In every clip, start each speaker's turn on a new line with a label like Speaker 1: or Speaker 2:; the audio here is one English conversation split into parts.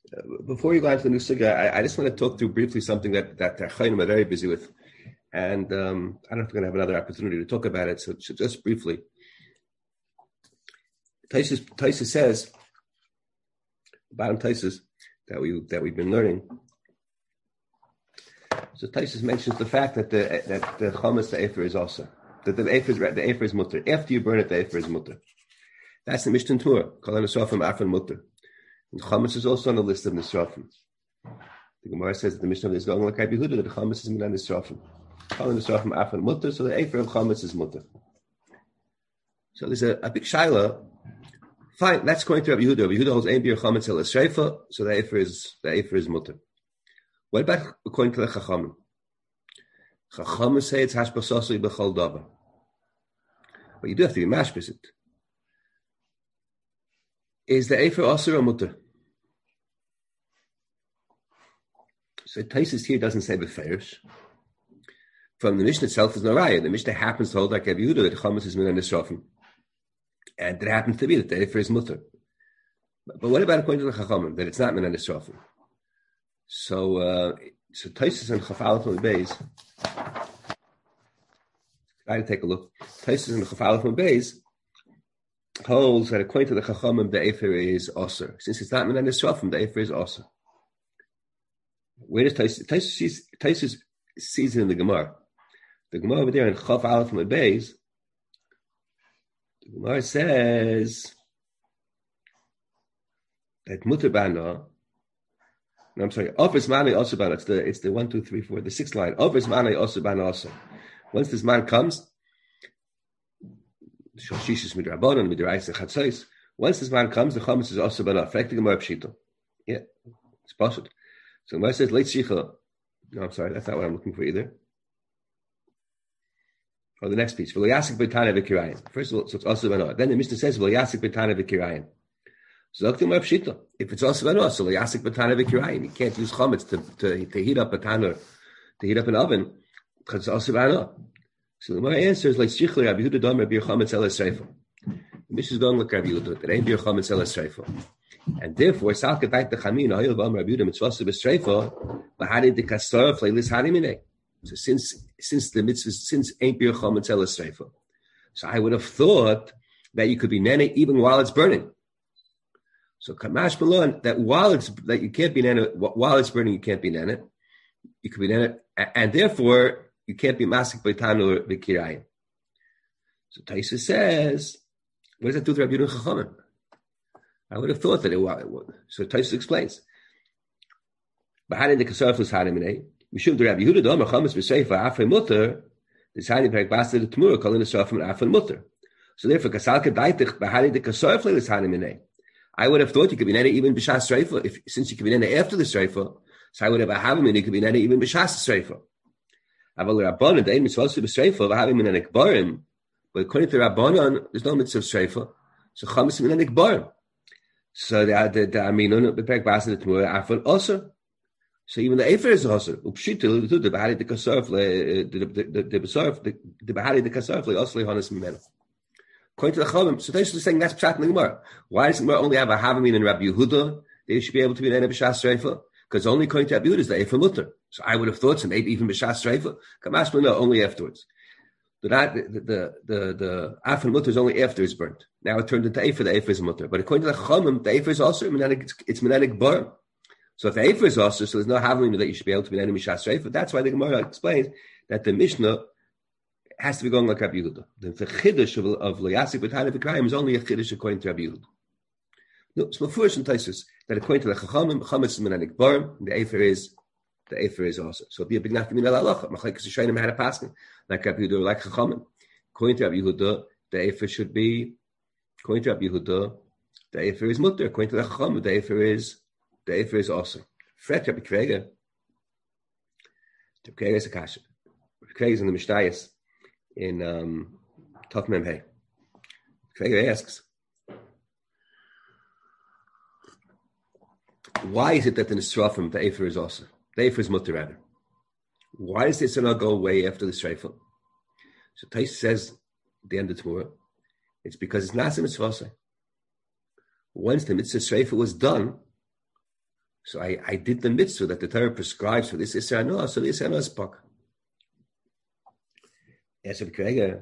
Speaker 1: Before you go on to the new sugya, I just want to talk through briefly something that Chayim are very busy with. And I don't know if we're going to have another opportunity to talk about it. So just briefly, Taisus says, bottom Taisus that we've been learning. So Taisus mentions the fact that the chametz the efer is also that the efer is mutter. After you burn it, the efer is mutter. That's the Mishnah Torah. Kol nisrafim afan mutter. And chametz is also on the list of nisrafim. The Gemara says that the Mishnah is going like Rabbi Yehuda that the chametz is minan nisrafim. Kol nisrafim afan mutter. So the efer of chametz is mutter. So there's a big shaila. Fine, that's going to Rabbi Yehuda. Rabbi Yehuda holds ein bir chametz el esreifa. So the efer is mutter. What about according to the Chachamim? Chachamim say it's hashbasasui b'chol davar, but you do have to be mashbis it. Is the efer asur or mutter? So Taisus here doesn't say beferish. From the Mishnah itself, there's no raya. The Mishnah happens to hold like Rabbi Yehuda that chametz is minan nisrafim, and it happens to be that the efer is mutter. But what about according to the Chachamim that it's not minan nisrafim? So Taisus and Chafalot and Beis. Try to take a look. Taisus and Chafalot and Beis holds that according to the Chachamim, the efer is osir. Since it's not minan nisrafim, the efer is osir. Where does Taisus sees it in the Gemara? The Gemara over there in Chafalot and Beis. The Gemara says that mutter bana. No, I'm sorry. Office manai also ban. It's the 1, 2, 3, 4, the 6th line. Office manai also ban also. Once this man comes, shishis midrabanan midrayis and chatzos. Once this man comes, the chametz is also ban. Affecting Gemara pshita. Yeah, it's possible. So Gemara says late shicha. No, I'm sorry. That's not what I'm looking for either. Oh, the next piece. V'lo b'tana v'kirayin. First of all, so it's also ban. Then the Mishnah says v'lo yasik b'tana v'kirayin. If it's also an also yasik batana v'kirayin, you can't use chametz to heat up a tanner, to heat up an oven, because it's also an. So my answer is like Shichli Rabbi Yehuda dam Rabbi Chametz el esreifa. The Mishnah is going like Rabbi Yehuda that ain't bir chametz el esreifa, and therefore salka dait the chamin ayil bam Rabbi Yehuda mitzvah b'esreifa bahari de kasar fleilis harimine. So since the mitzvah since ain't bir chametz el esreifa, so I would have thought that you could be nene even while it's burning. So kamash malon that you can't be nana while it's burning, you can't be nana. You could be nana, and therefore you can't be masik b'tanu or b'kirayim. So Taisa says, what does that do to Rabbi Yehuda Chachamim? I would have thought that it would. So Taisa explains. B'hani the kasarfus haniminei mishum Rabbi Yehuda dam chametz b'seifa afrei mutter d'shani perek basta the tmura kalin esrafim afrei mutter. So therefore kasalka daitich b'hani the kasarfus haniminei. I would have thought you could be nene even b'shas streifa, since you could be nene after the streifa. So I would have a havim you could be nene even b'shas streifa. Aval Rabbanan the mitzvah b'streifa v'havim nene kbarim, but according to Rabbanan, there's no mitzvah streifa. So chametz nene kbarim. So the aminun b'perek basin the tmura afon also. So even the efer is also upshitul the bahari the kasarf the bahari the kasarf also lehonas mimenu. According to the Chavim, so Taisus is saying that's pshat in the Gemara. Why does the Gemara only have a Havamin and Rabbi Yehuda? They should be able to be an Ene b'shas streifa, because only according to Rabbi Yehuda is the Efer mutter. So I would have thought so maybe even b'shas streifa. Kamash no, only afterwards. The Afan mutter is only after it's burnt. Now it turned into Efer. The Efer is mutter, but according to the Chavim, the Efer is also it's menanik bar. So if the Efer is also, so there's no Havamin that you should be able to be an Ene b'shas streifa. That's why the Gemara explains that the Mishnah has to be going like Rabbi Yehuda. The chiddush of Layasik B'Tana V'Krayim is only a chiddush according to Rabbi Yehuda. No, it's Mefurish and Taisus that according to the Chachamim, chametz is menanik barim, the efer is also. So it'd be a big nafkamin al halacha. Machlekes Rishonim had a paskin like Rabbi Yehuda, like Chachamim. According to Rabbi Yehuda, the efer should be. According to Rabbi Yehuda, the efer is mutter. According to the Chachamim, the efer is also. Fret Rabbi Kvega. Rabbi Kvega is a kasha. Rabbi Kvega is in the Mishnayos. In Tov Mem Hey. Kvega asks, why is it that in the Srafim the Efer is also? The Efer is mutter rather. Why does this not go away after the Srafim? So Tais says at the end of Torah, it's because it's Nasa Mitzvah. Once the Mitzvah Srafim was done, So I did the mitzvah that the Torah prescribes for this Isser Hanoah, so the Isser Hanoah is pok. Yes, there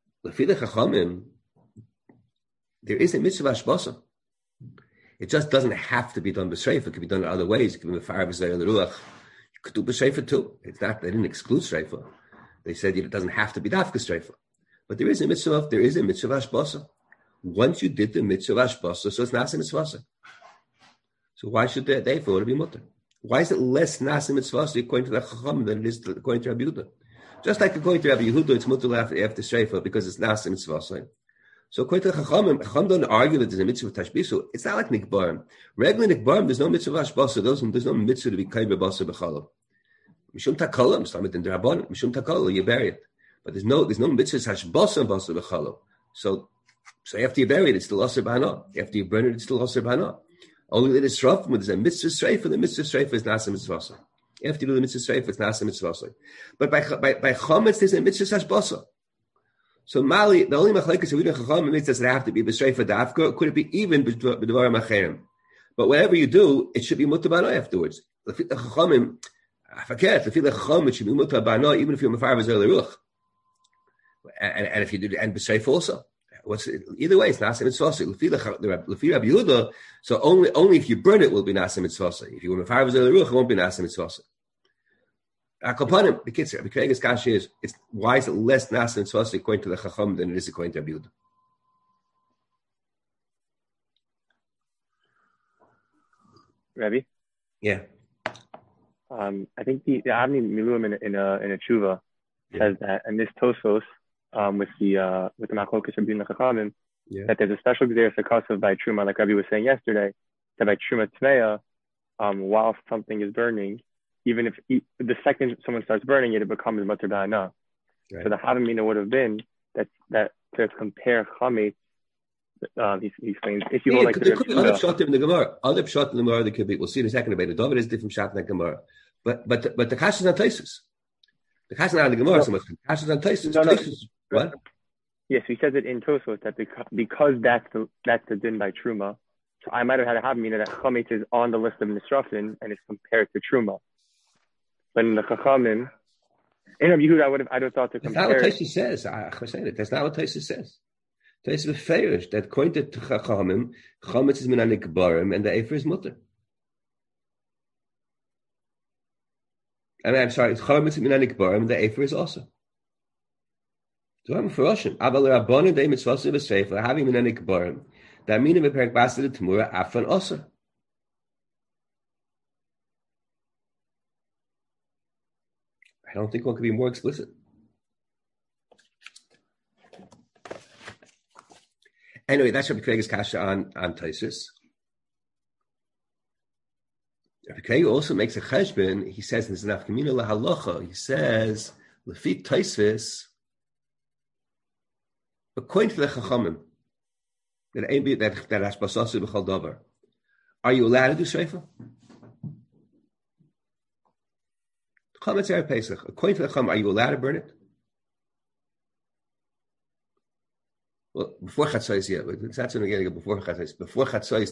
Speaker 1: is a mitzvah Hashbasa. It just doesn't have to be done b'shreifa. It can be done in other ways. It can be mefar b'zayir l'ruach. You could do b'shreifa too. It's not, they didn't exclude shreifa. They said it doesn't have to be dafka shreifa. But there is a mitzvah Hashbasa. Once you did the mitzvah Hashbasa, so it's nasa mitzvah. So why should they therefore be mutter? Why is it less nasa mitzvah according to the Chacham than it is according to Rabbi Yehuda? Just like according to Rabbi Yehuda, it's mutter after shreifa because it's nasa mitzvah. So according to the Chacham don't argue that there's a mitzvah tashbisu. It's not like nikbarim. Regular nikbarim, there's no mitzvah hashbasa. There's no mitzvah to be kaiber basa b'chalav. Mishum takalam, stamit in drabon. Mishum takalam, you bury it. But there's no mitzvah hashbasa basa b'chalav. So after you bury it, it's still aser b'hana. After you burn it, it's still aser b'hana. Only that it's rough when there's a mitzvah streifa. The mitzvah streifa is nasa mitzvah. After you do the mitzvah streifa, it's nasa mitzvah. But by chametz, there's a mitzvah hashbasa. So Mali, the only machlekes we do chacham means does it have to be b'shreifa dafka? Could it be even b'dvarim acherim? But whatever you do, it should be mutar b'ano afterwards. The chachamim, I forget. The chacham it should be mutar b'ano even if you're mefar b'zayir l'ruach. And if you do and b'shreifa also, either way it's nasa mitzvah. Lefi Rabbi Yehuda, so only if you burn it will be nasa mitzvah. If you were mefar b'zayir l'ruach, it won't be nasa mitzvah. Akapanim, the kids, the Krege's kashi is, why is it less nasa and svasa according to the Chacham than it is according to Rabbi Yehuda?
Speaker 2: Rabbi?
Speaker 1: Yeah.
Speaker 2: I think the Avni Miluim in a tshuva says that, and this Tosos with the Machlokas Rabbi and the Chachamim, that there's a special Gzeres Akasav by Truma, like Rabbi was saying yesterday, that by Truma Tmeya, while something is burning, even if the second someone starts burning it, it becomes mutar b'hana. Right. So the Havamina would have been that to compare chametz. He explains if you like
Speaker 1: there could be other pshat in the Gemara. Other pshat in the Gemara that could be. We'll see in a second about it. David is different pshat in the Gemara, but the kash is on Taisus. The kash is not in the Gemara so much. The kash is on Taisus.
Speaker 2: No.
Speaker 1: What?
Speaker 2: Yes, he says it in Tosos that because that's the din by Truma. So I might have had a Havamina that chametz is on the list of nisrafin and it's compared to Truma. But in the Chachamim, in Rabbi Yehuda, I'd have thought to compare.
Speaker 1: That's not what Taisus says. I'm saying it. That's not what Taisus says. Taisus is fairish that according to Chachamim, chametz is minanik barim and the efer is mutter. I'm sorry, chametz is minanik barim and the efer is also. So I'm for Russian. Aval rabbanim de mitzvasi b'seifa having minanik barim. That meaning of perik based the temura afan also. I don't think one could be more explicit. Anyway, that's Rabbi Krege's kasha on Taisus. Rabbi Krege also makes a cheshbon. He says in his nafkamina lahalacha. He says lefit Taisus, according to the chachamim, that hashbasasu b'chal davar. Are you allowed to do shreifa? Chametz Erev Pesach. According to the Chacham, are you allowed to burn it? Well, before Chatzos, yeah. But that's when we're going to go before Chatzos. Before Chatzos,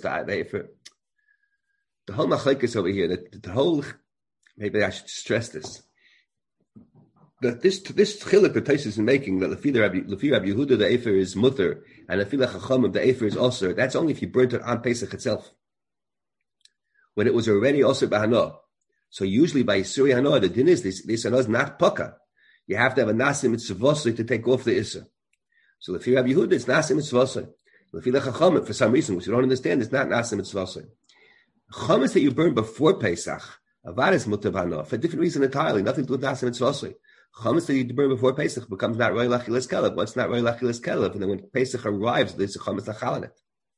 Speaker 1: the whole machlekes over here, the whole, maybe I should stress this, that this chiluk that Taisus is making, that Lefi Rabbi Yehuda, the efer is mutter, and Lefi Chachamim, the efer is osir, that's only if you burnt it on Pesach itself. When it was already osir b'hana. So usually by Yisuri Hanoah, the din is this Hanoah is not paka. You have to have a nasim mitzvosai to take off the Issa. So the Rabbi Yehuda, it's nasim mitzvosai. The Chachamim, for some reason, which you don't understand, it's not nasim mitzvosai. Chametz that you burn before Pesach, avad is mutar b'hana, for a different reason entirely, nothing to do with nasim mitzvosai. Chametz that you burn before Pesach becomes not roi lachilas kelev. What's not roi lachilas kelev? And then when Pesach arrives, there's a chametz nachal on it.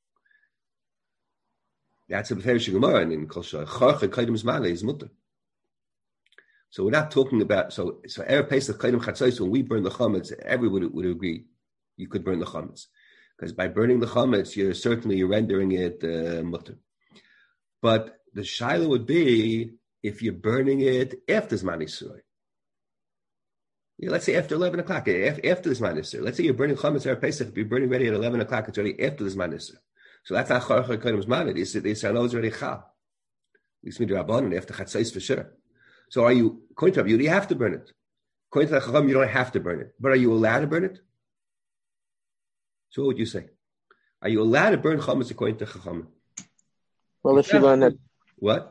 Speaker 1: That's a Beferish Gemara in Kol Shor. Charcha Kaidim Zmane is mutar. So we're not talking about so Erev Pesach Kaidim Chatzos. When we burn the chametz, everybody would agree you could burn the chametz because by burning the chametz, you're rendering it mutar. But the shaila would be if you're burning it after Zman Yisur. Yeah, let's say after 11 o'clock, after the Zman Yisur. Let's say you're burning chametz Erev Pesach. If you're burning ready at 11 o'clock, it's already after the Zman Yisur. So that's not Charcha Kaidim Zmane. They say I know it's already chal. least midrabanan after chatzais for sure. So are you, according to Rabbi Yehuda, you have to burn it. According to the Chacham, you don't have to burn it. But are you allowed to burn it? So what would you say? Are you allowed to burn chametz according to Chacham?
Speaker 3: Well, if you learn that...
Speaker 1: What?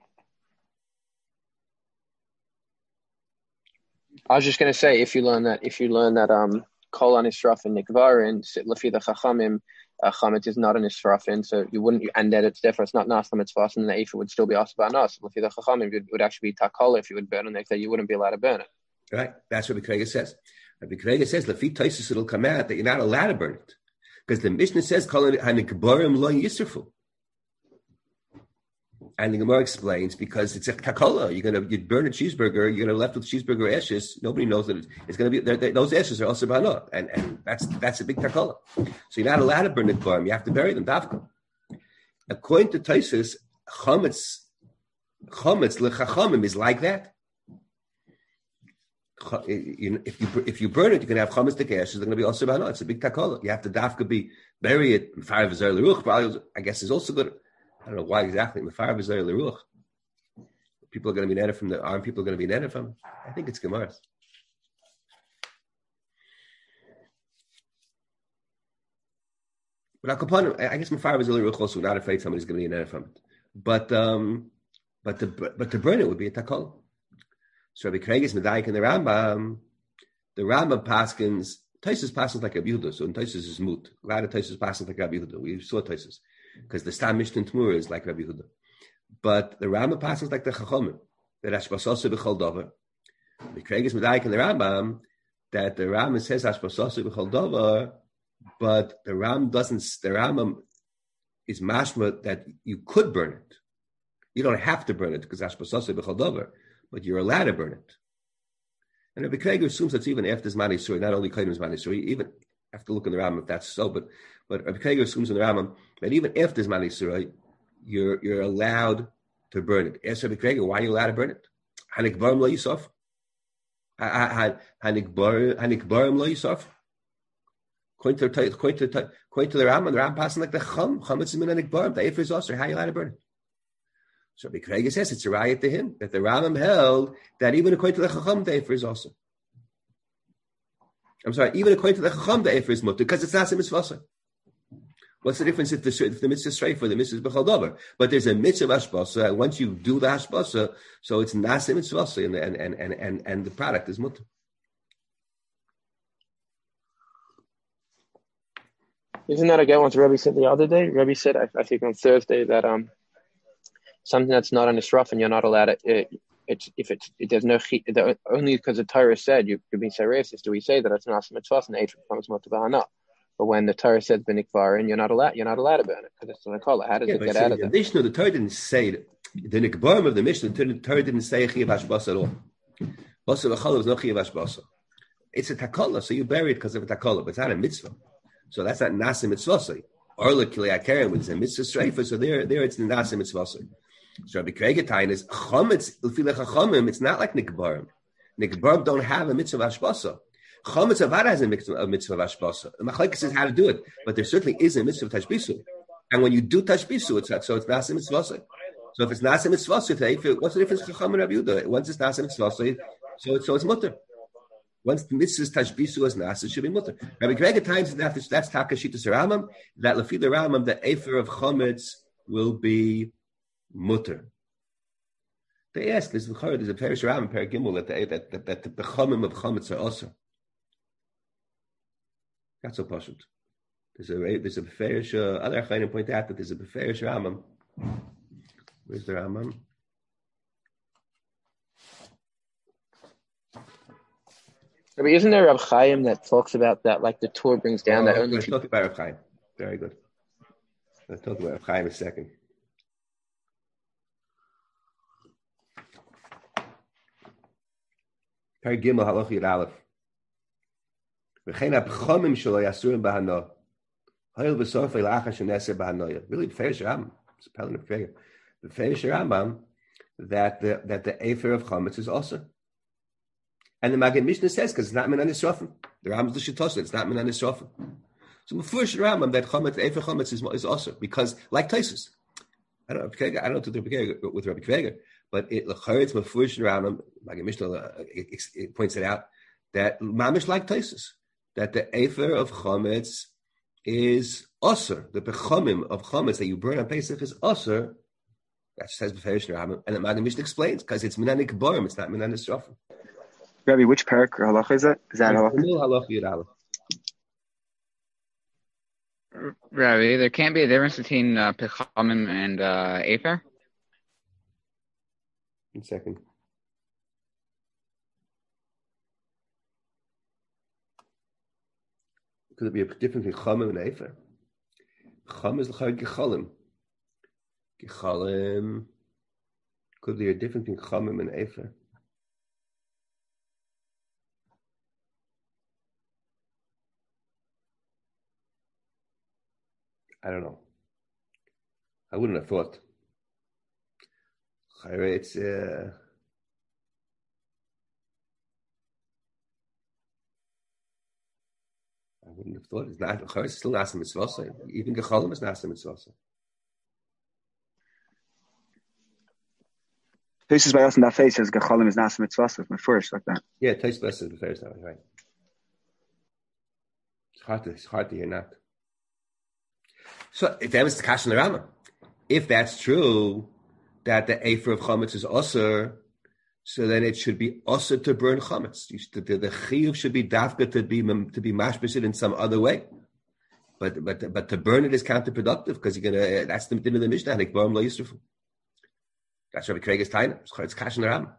Speaker 3: I was just going to say, if you learn that kol an israfin nikvarin, lefi the Chachamim, chametz is not an israfin, so you wouldn't, and that it's therefore it's not nas mitzvah, and the ephah would still be asked by nas. Lefi the Chachamim, it would actually be takol if you would burn it. That you wouldn't be allowed to burn it.
Speaker 1: Right. That's what B'Krega says. B'Krega says, lefi Taisus, it'll come out that you're not allowed to burn it. Because the Mishnah says, kol hanikbarim lo yisrafu. And the Gemara explains, because it's a takola. You'd burn a cheeseburger, you're gonna left with cheeseburger ashes. Nobody knows that it's gonna be those ashes are also bana, and that's a big takola. So you're not allowed to burn the kvarim. You have to bury them dafka. According to Taisus, chametz lechachamim is like that. If you burn it, you can have chametz to ashes. They're going to be also bana. It's a big takola. You have to dafka bury it. Fire v'zer l'ruch. I guess is also good. I don't know why exactly. Mefar b'zayir l'ruach. People are going to be netted from the arm. People are going to be netted from. I think it's Gemaras. But I guess Mefar b'zayir l'ruach also not afraid somebody's going to be netted from it. But to burn it would be a takol. So Rabbi Kreiges Medayik and the Rambam paskins. Taisus paskins like Rabbi Yehuda. So in Taisus is mut. A lot of Taisus paskins like Rabbi Yehuda. We saw Taisus. Because the Stam Mishnah Tmura is like Rabbi Yehuda. But the Rambam passes like the Chachomim, that Hashbasasa b'chol davar. The Kreiges Medayik and the Rambam, that the Rambam says Hashbasasa b'chol davar, but the Rambam is mashma that you could burn it. You don't have to burn it because Hashbasasa b'chol davar, but you're allowed to burn it. And Rabbi Kreiger assumes that's even after Zman Yisrael, not only Kaidim Zman Yisrael, even have to look in the Rambam if that's so, but Rabbi Kreiger assumes in the Rambam that even after Zman Yisrael, you're allowed to burn it. Ask Rabbi Kreiger, why are you allowed to burn it? Hanik barim lo yisaf. Hanik barim lo yisaf. According to the Rambam passing like the chametz is min hanik barim. The ephah is also. How are you allowed to burn it? So Rabbi Kreiger says it's a riot to him that the Rambam held that even according to the chacham, the ephah is also. I'm sorry, even according to the chacham, the ephah is mutter because it's not a mitzvah. What's the difference if the mitzvah is straight for the mitzvah is b'chol davar? But there's a mitzvah hashbasa, and once you do the hashbasa, so it's nasa mitzvah, and the product is mutter.
Speaker 3: Isn't that again what Rebbe said the other day? Rebbe said, I think on Thursday, that something that's not an israf and you're not allowed to. There's no only because the Torah said you could be so racist. Do we say that it's not a mitzvah and the becomes motivah? But when the Torah says b'nikvarin, you're not allowed to burn it because it's an akala. How does it get out of that?
Speaker 1: The Torah didn't say that. The nikvarim of the Mishnah, the Torah didn't say chiyav hashbasa at all. Basa v'chala is no chiyav hashbasa. It's a takala, so you bury it because of a takala, but it's not a mitzvah. So that's not nasa mitzvah. Orla kilei akarim, which is a mitzvah streifa. So there it's the nasa mitzvah. So Rabbi Kreiger Tain is chametz l'filei chachamim. It's not like nikvarim. Nikvarim don't have a mitzvah hashbasa. Chametz Avada has a mitzvah hashbasa. The Machlekes says how to do it, but there certainly is a mitzvah tashbisu. And when you do tashbisu, it's nasa mitzvah. So if it's nasa mitzvah, what's the difference between Chacham and Rabbi Yehuda? Once it's nasa mitzvah, so it's mutter. Once the mitzvah tashbisu is nasa, it should be mutter. Rabbi Kreiger times that's takashitas Rambam, that lefi the Rambam the efer of chametz will be mutter. They ask, there's a parish Rambam, Perek Gimel, that the bechamim of chametz are also. Not so pashut. There's a beferish. Other Achayim point out that there's a beferish Rambam. Where's the Rambam?
Speaker 3: I mean, isn't there Rav Chaim that talks about that? Like the Torah brings down that only.
Speaker 1: Let's talk about Rav Chaim. Very good. Let's talk about Rav Chaim a second. Perek Gimel Halacha Yud Aleph. Really, the Feish Rambam, it's a pellet of figure. The Feish Rambam that the efer of chametz is also, and the Maggid Mishnah says because it's not min anisrofim. The Rambam's the shitosah, it's not min anisrofim. So the Feish Rambam that chametz, the efer chametz is also because like Taisus, I don't do Rabbi Kveger with Rabbi Kveger, but it's mafurish around him. Like Mishnah, it points it out that mamish like Taisus, that the Efer of Chometz is Osir. The Bechomim of Chometz that you burn on Pesach is Osir. That says Beferish Rabban, and the Magen Mishnah explains because it's Minani Keborim, it's not Minani Srofim.
Speaker 4: Rabbi, which parak or halacha is it? Is that
Speaker 1: halacha?
Speaker 5: Rabbi, there can't be a difference between Pechamim and Efer?
Speaker 1: 1 second. Could it be a difference between Chomim and Efer? Chom is l'chayr Gecholim. Gecholim. Could there be a difference between Chomim and Efer? I don't know. I wouldn't have thought. It's I wouldn't have thought. It's not. It's still Nasa Mitzvah. Even Gecholim is Nasa Mitzvah.
Speaker 4: This by us in that face says Gecholim is Nasa Mitzvah. My first like that.
Speaker 1: Yeah, Tais Bess is the first that way, right? It's hard to hear that. So if that was the Kash in the Rama, if that's true, that the Efer of Chometz is Osir, so then it should be Osir to burn Chometz. The Chiyuv should be Dafka to be mashbishit in some other way. But to burn it is counterproductive because you're gonna. That's the din of the Mishnah. Like Barum Lo Yisrafu. That's Rabbi Craig's time. It's Kash in the Rama.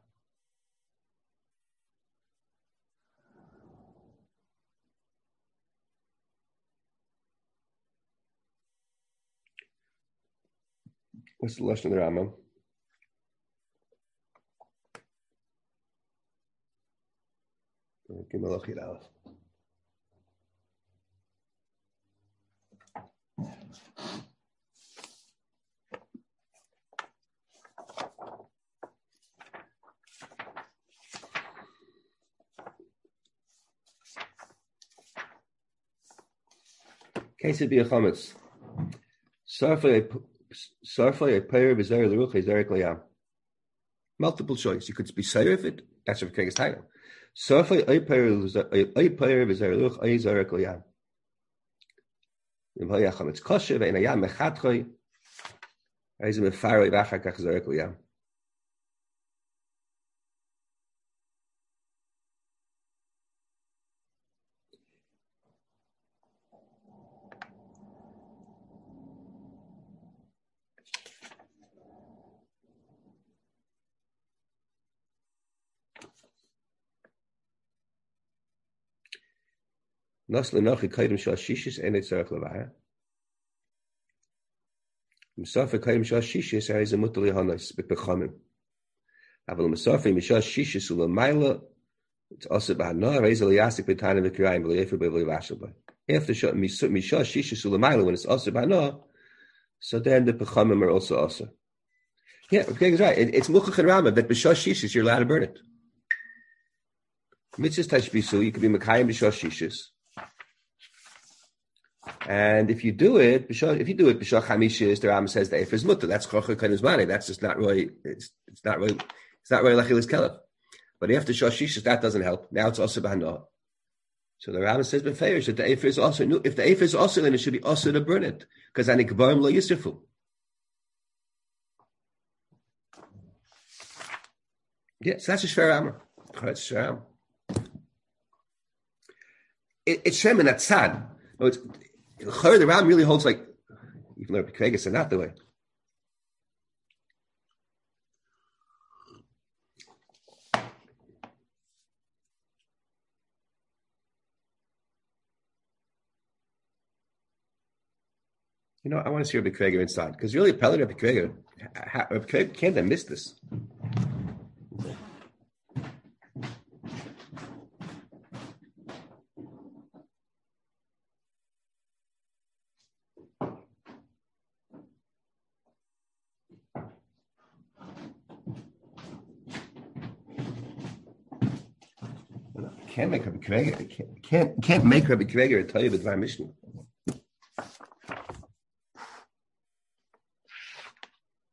Speaker 1: What's the Lashon of the Rambam? Case of Biachametz. Multiple choice. You could be sayer if it. That's what Craig's title. Nas lenochi kaidem shashishis and it's tzarich levaya. Musafa kaidem shashishis is a mutali hanas b'pechamim. Aval musafa mishashishis ulamaila it's also b'hana reizel yasik b'tana v'kirayim v'lefer b'v'levashel. After mishashishis ulamaila when it's also b'hana, so then the pechamim are also also. Yeah, okay, right. It's muchach and rama that b'shashishis you're allowed to burn it. Mitzvahs tashbisu you could be mekayim b'shashishis. And if you do it, b'shach hamishis, the Rambam says the Efer is mutter. That's chocher kanuzmani. That's just not really. It's not really lachilas kelev. But after shashishis, that doesn't help. Now it's also b'hana. So the Rambam says b'feish that the Efer is also. If the Efer is also, then it should be also to burn it because ani k'barim lo yisrafu. Yes, that's a shver Rambam. It's shver Rambam. It's shem and atzad. No, it's. The Rambam really holds like, even though Craig said not the way. You know, I want to see Rabbi Craig inside because really, Pellet Rabbi Craig can't have missed this. Can't make Rabbi Kveger. Can't make Rabbi Kveger tell you the Dvar Mishnah.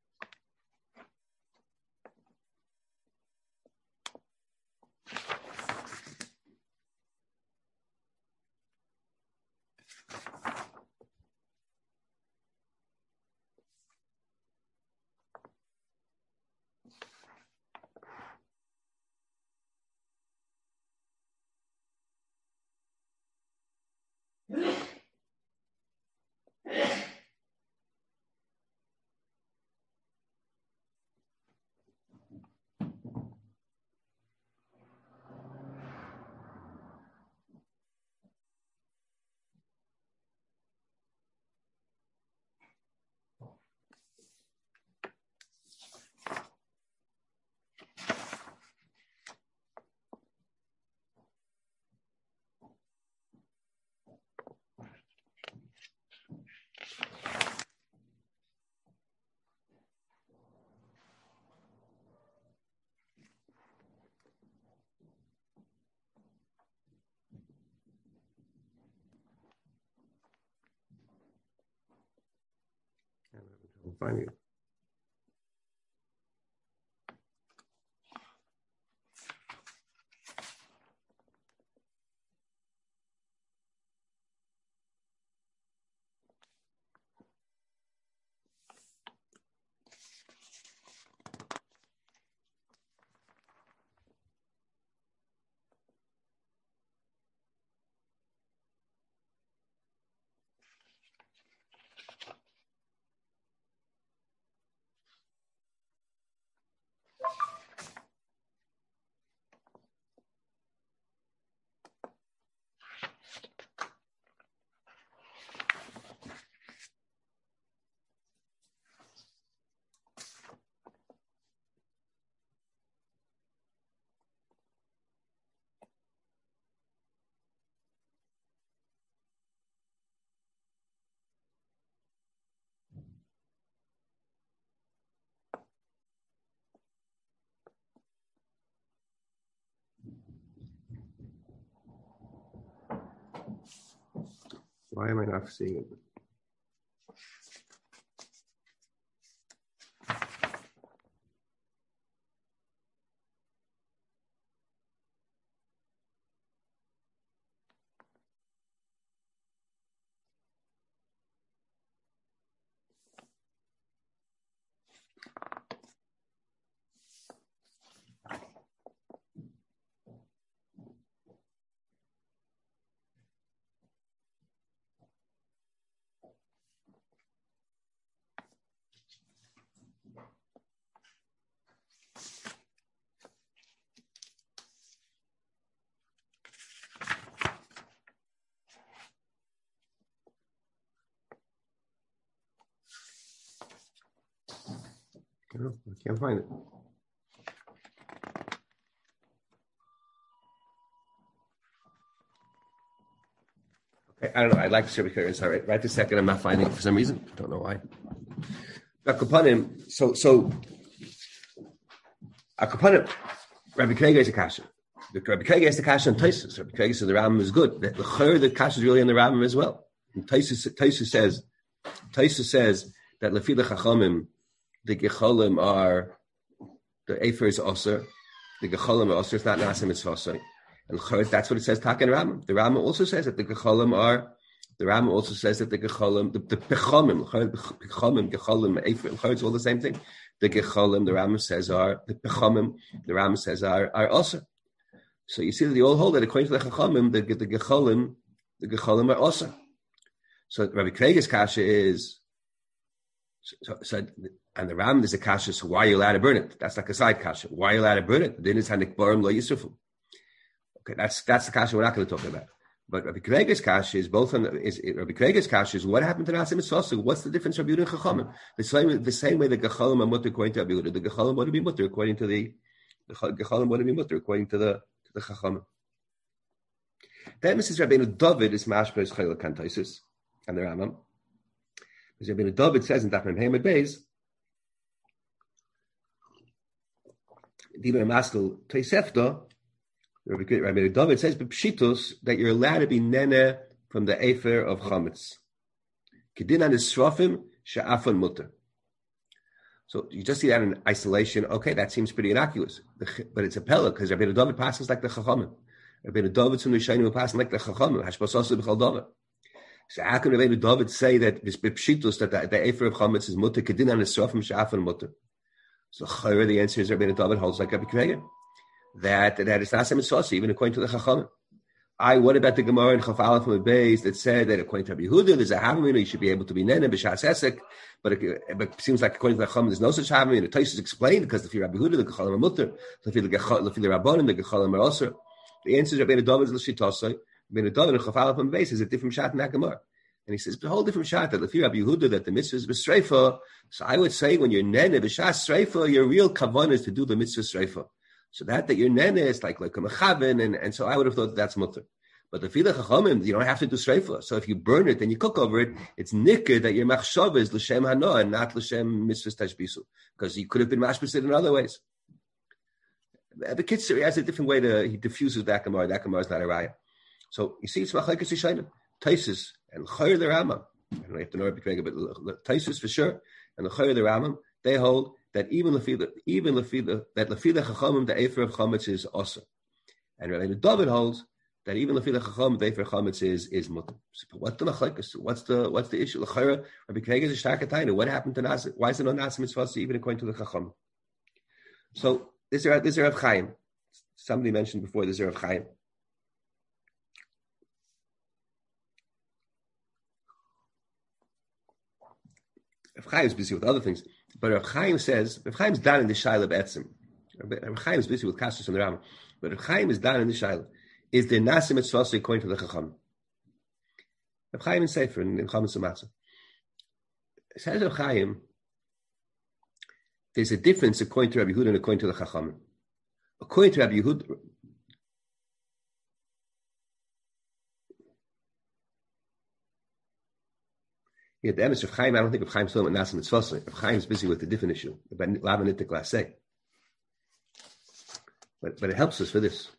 Speaker 1: I'm finding it. Why am I not seeing it? No, I can't find it. Okay, I don't know. I'd like to share with you. Sorry, right this second, I'm not finding it for some reason. I don't know why. Akapanim. So Akapanim. Rabbi Kreiger is a kasha. Rabbi Kreiger is the kasha on Taisus. Rabbi Kreiger says the Rambam is good. The kasha is really in the Rambam as well. And Taisus says that lefila chachamim, the gecholim are the Efer is Osir, the Gecholim are Osir, it's not Nasim, it's Osir. And that's what it says, Tak and Rambam. The Rambam also says that the Gecholim are, the Rambam also says that the Gecholim, the Pechomim, Gecholim, Efer, it's all the same thing. The Gecholim, the Rambam says are, the Pechomim, the Rambam says are Osir. So you see that they all hold that according to the Chachamim, the Gecholim are Osir. So Rabbi Kreiger's kasha is, and the Ram is a kasha, so why are you allowed to burn it? That's like a side kasha. Why are you allowed to burn it? Then it's hanik barim lo yisrafu. Okay, that's the kasha we're not going to talk about. But Rabbi Kreiger's kasha is both on Rabbi Kreiger's kasha is what happened to Nasim Mitzvah? What's the difference Rabbi Yehuda and Chachamim? The same way the Gecholim are mutter according to Rabbi Yehuda, the Gecholim want to be mutter according to the Gecholim want to be mutter according to the Chachamim. Then Mrs. Rabbeinu David is mashpeh chayil kantaisis and the Rambam. Because Rabbeinu David says in Daf Mem Hamid Beis, Dibur Maskel Teisefta, Rabbeinu David says b'pshitos that you're allowed to be nene from the Efer of Chametz. Kedinan is srafim she'afon mutter. So you just see that in isolation. Okay, that seems pretty innocuous, but it's a pella because Rabbeinu David passes like the Chachamim. Rabbeinu David from the Rishonim passes like the Chachamim. Hashpasosu b'chol David. So how can Rabbeinu David say that this b'pshitos that the Efer of Chametz is mutter? Kedinan is srafim she'afon mutter. So the answer is Rabbeinu David holds like Rabbi Kreiger that it's not some saucy, even according to the Chachamim. What about the Gemara in Chaf Aleph from the base that said that according to Rabbi Yehuda there's a havamina, you should be able to be nene b'shas esek, but it seems like according to the Chachamim there's no such havamina. The Tosfos explained because the Rabbi Yehuda the Gecholim are mutter, the Rabbanim the Gecholim are also. The answer is Rabbeinu David is l'shitosai. Rabbeinu David in Chaf Aleph from the base is a different shot in that Gemara. And he says, it's a whole different shot that if you're Rabbi Yehuda, that the mitzvah is b'streifa. So I would say when you're nene b'shas streifa, your real kavanah is to do the mitzvah streifa. So that you're nene is like a mechaven, and so I would have thought that's mutter. But the fila chachamim, you don't have to do streifa. So if you burn it and you cook over it, it's nicker that your machshava is l'shem hana and not l'shem mitzvah tashbisu, because he could have been mashbis in other ways. The Kitzur, he has a different way he diffuses that Gemara. That Gemara is not a raya. So you see, it's machlekes Rishonim, Taisus, and Chayr the Rambam. I don't know, you have to know Rabbi Kvega, but Taisus for sure, and the Chayr the Ramam, they hold that even lefila chachamim, the Efer of chametz is also, and Rabbi David holds that even lefila chachamim, the Efer of chametz is mutter. So what's the machlekes? What's the issue? L'chayra, Rabbi Kvega is a shtakatayna. What happened to Nasa? Why is it not Nasa mitzvah even according to the chacham? So this is Rav Chaim. Somebody mentioned before this is Rav Chaim. Rav Chaim is busy with other things, but Rav Chaim says Rav Chaim is down in the shaila of etzim. Rav Chaim is busy with kashrus and the Rambam, but Rav Chaim is down in the shaila. Is the Nasa mitzvah according to the chacham? Rav Chaim in Sefer in Chametz U'Matzah says Rav Chaim, there's a difference according to Rabbi Yehuda and according to the chacham. According to Rabbi Yehuda, yeah, the emes of Chaim, I don't think of Chaim still at Nasa mitzvah. Rav Chaim is busy with a different issue about lavan nitik laseh. But it helps us for this.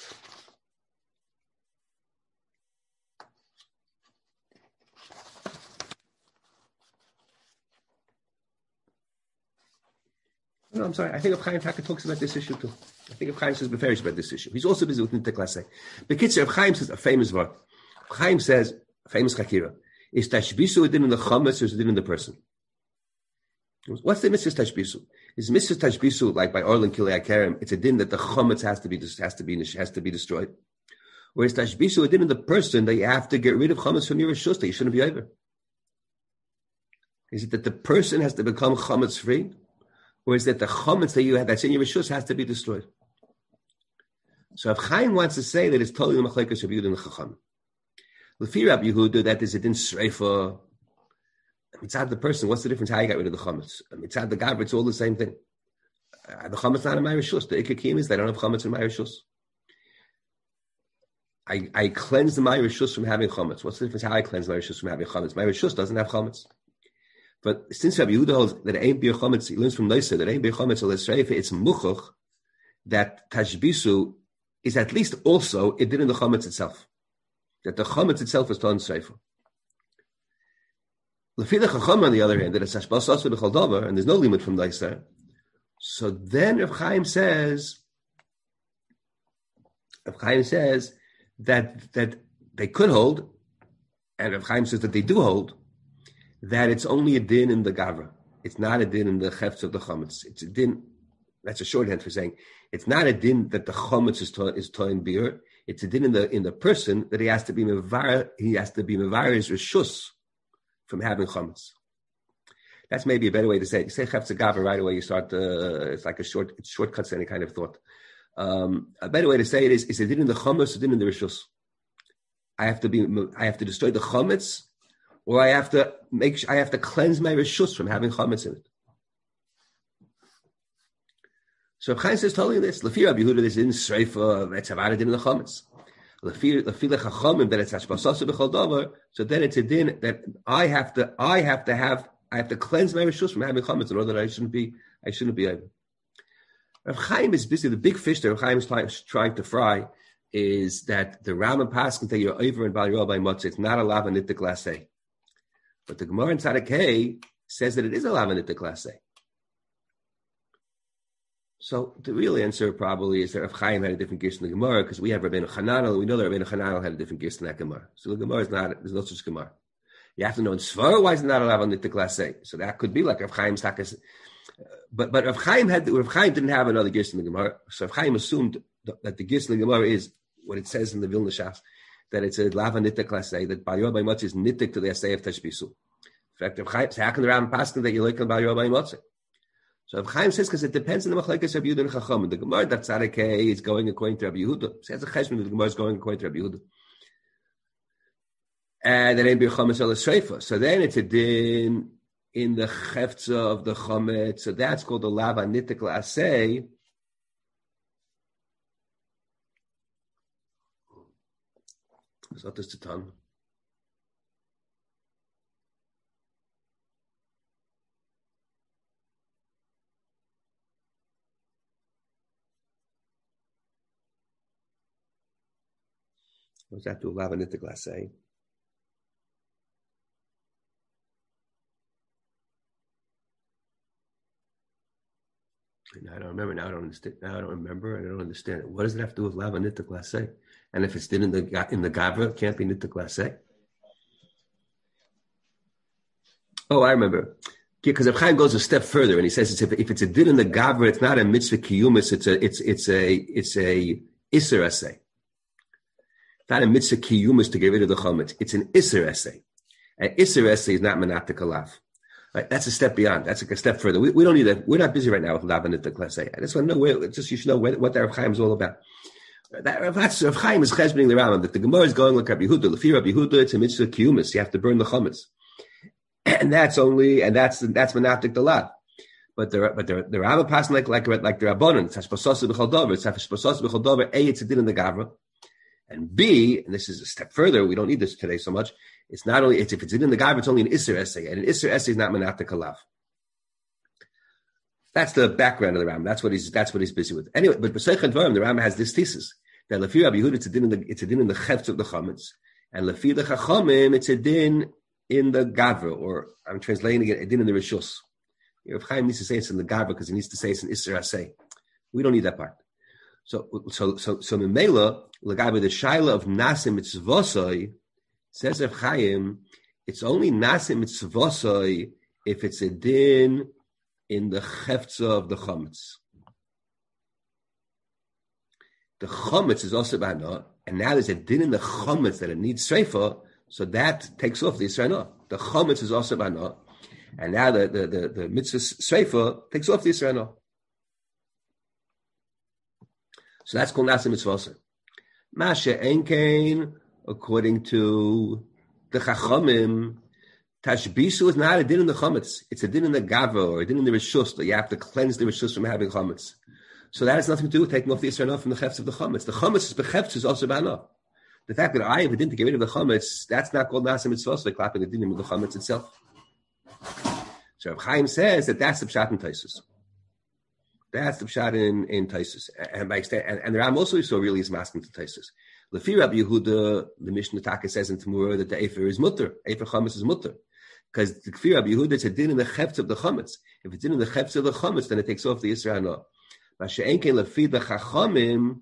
Speaker 1: No, I'm sorry. I think of Chaim Taka talks about this issue too. I think of Chaim says beferish about this issue. He's also busy with nitik laseh. But Kitzur, Rav Chaim says a famous word. Chaim says a famous chakira. Is tashbisu a din in the chametz or is it din in the person? What's the mitzvah tashbisu? Is mitzvah tashbisu like by Orlin Kilei Akarim? It's a din that the chametz has to be destroyed. Or is tashbisu a din in the person that you have to get rid of chametz from your rishus that you shouldn't be over? Is it that the person has to become chametz free, or is that the chametz that you have that's in your rishus has to be destroyed? So if Chaim wants to say that it's totally the machlekes Rabbi Yehuda and the chacham. L'fi Rabbi Yehuda, that is a din sreifa. Mitzad the person, what's the difference? How you got rid of the chametz? Mitzad the gabra, it's all the same thing. The chametz not in my rishus. The ikakim is they don't have chametz in my rishus. I cleanse the my rishus from having chametz. What's the difference? How I cleanse my rishus from having chametz? My rishus doesn't have chametz. But since Rabbi Yehuda holds that it ain't bir chametz, he learns from Neisa that it ain't bir chametz or l'sreifa, it's muchach that tashbisu is at least also it did in the chametz itself. That the chametz itself is ton sreifa. L'fi the chacham, on the other hand, that it's hashbas asu b'chol davar, and there's no limit from Neisa. So then Rav Chaim says that they could hold, and Rav Chaim says that they do hold, that it's only a din in the gavra. It's not a din in the chefts of the chametz. It's a din. That's a shorthand for saying it's not a din that the chametz is toin beer. It's a din in the person that he has to be mevar. He has to be mevar his rishus from having chametz. That's maybe a better way to say it. You say chefts of gavra right away. You start. It's like it's shortcuts to any kind of thought. A better way to say it is a din in the chametz, a din in the rishus. I have to destroy the chametz. Or I have to cleanse my rishus from having chametz in it. So Chaim says totally this. L'fi Rabbi Yehuda, this in sreifa etzavada din in the chametz. L'fi lechachamim that it's hashbasasu b'chol davar. So then it's a din that I have to cleanse my rishus from having chametz in order that I shouldn't be able. Rav Chaim is busy. The big fish that Rav Chaim is trying to fry is that the Rambam paskin that you're over in Bal Yorah by Motzei. It's not a lava nitik laseh. But the Gemara in Tzaddik Hey says that it is a lavanitik laseh. So the real answer probably is that Rav Chaim had a different gift in the Gemara because we have Rabbeinu Chananel. We know that Rabbeinu Chananel had a different gift in that Gemara. So the Gemara is not. There's no such Gemara. You have to know in Svar why is it not a lavanitik laseh. So that could be like Rav Chaim's takas. But Rav Chaim didn't have another gift in the Gemara. So Rav Chaim assumed that the gift in the Gemara is what it says in the Vilna Shas, that it's a lava nitik laseh, that Bal Yorah by Motzei is nitik to the aseh of tashbisu. In fact, Rav Chaim, so how can the Rambam pass that you like Bal Yorah by Motzei? So Rav Chaim says because it depends on the machlekes Rabbi Yehuda and Chacham. The Gemara that Tzaddik Hey is going according to Rabbi Yehuda. Says the Cheshbon that the Gemara is going according to Rabbi Yehuda, and it ain't bir chametz el sreifa. So then it's a din in the cheftza of the chametz. So that's called the lava nitik laseh. So this to tongue. What does that do? Lava nitik laseh. I don't remember. Now I don't understand. Now I don't remember. I don't understand it. What does it have to do with lava nittuk laseh? And if it's in the gavra, it can't be nittuk laseh. Oh, I remember. Because Reb Chaim goes a step further, and he says if it's a din in the gavra, it's not a mitzvah kiyumis. It's a iser essay. It's not a mitzvah kiyumis to get rid of the chometz. It's an iser essay. An iser essay is not menatek alav. Right? That's a step beyond. That's like a step further. We don't need that. We're not busy right now with lava nittuk laseh. I just want to know you should know what that Reb Chaim is all about. That Reb Chaim is cheshboning the Rambam that the Gemara is going like Rabbi Yehuda. Lefi Rabbi Yehuda, it's a mitzvah kiyumis. You have to burn the chometz. And that's menaftik the lot, but the Rambam passing like the Rabbanon. It's hashpasos b'chol davar. It's hashpasos b'chol davar. A, it's a din in the gavra, and B, and this is a step further. We don't need this today so much. It's not only if it's a din in the gavra, it's only an iser essay, and an iser essay is not menaftik alav. That's the background of the Rambam. That's what he's busy with. Anyway, but b'seich dvarim, the Rambam has this thesis that lefi Rabbi Yehuda, it's a din in the chefetz of the chametz, and lefi the chachamim, it's a din in the gavra, or I'm translating it, din in the rishus. Rav Chaim needs to say it's in the gavra because he needs to say it's in Isser Aseh. We don't need that part. So Memela, l'gavra the shaila of nasim mitzvosoi, says Rav Chaim, it's only nasim mitzvosoi if it's a din in the cheftza of the chametz. The chametz is also bana, and now there's a din in the chametz that it needs sreifa. So that takes off the Yisrael. The chometz is also bana, and now the mitzvah sreifa takes off the Yisrael. So that's called nasa mitzvah. Masha enkein, according to the chachamim, tashbisu is not a din in the chometz. It's a din in the gavra or a din in the rishus. That you have to cleanse the rishus from having chometz. So that has nothing to do with taking off the Yisrael from the chefts of the chometz. The chometz is bechefts is also bana. The fact that I have a din to get rid of the chametz, that's not called nasa mitzvah, like clapping the din with the chametz itself. So Reb Chaim says that's the pshat in Taisus. That's the pshat in Taisus. And by extent, and the Ram also so really is masking to Taisus. Lefi Rabbi Yehuda, the Mishnah Taka says in Tamura that the Efer is mutter. Efer chametz is mutter. Because the Lefi Rabbi Yehuda, it's a din in the chefetz of the chametz. If it's din in the chefetz of the chametz, then it takes off the Yisrael no. Masha'enken lefi the chachamim,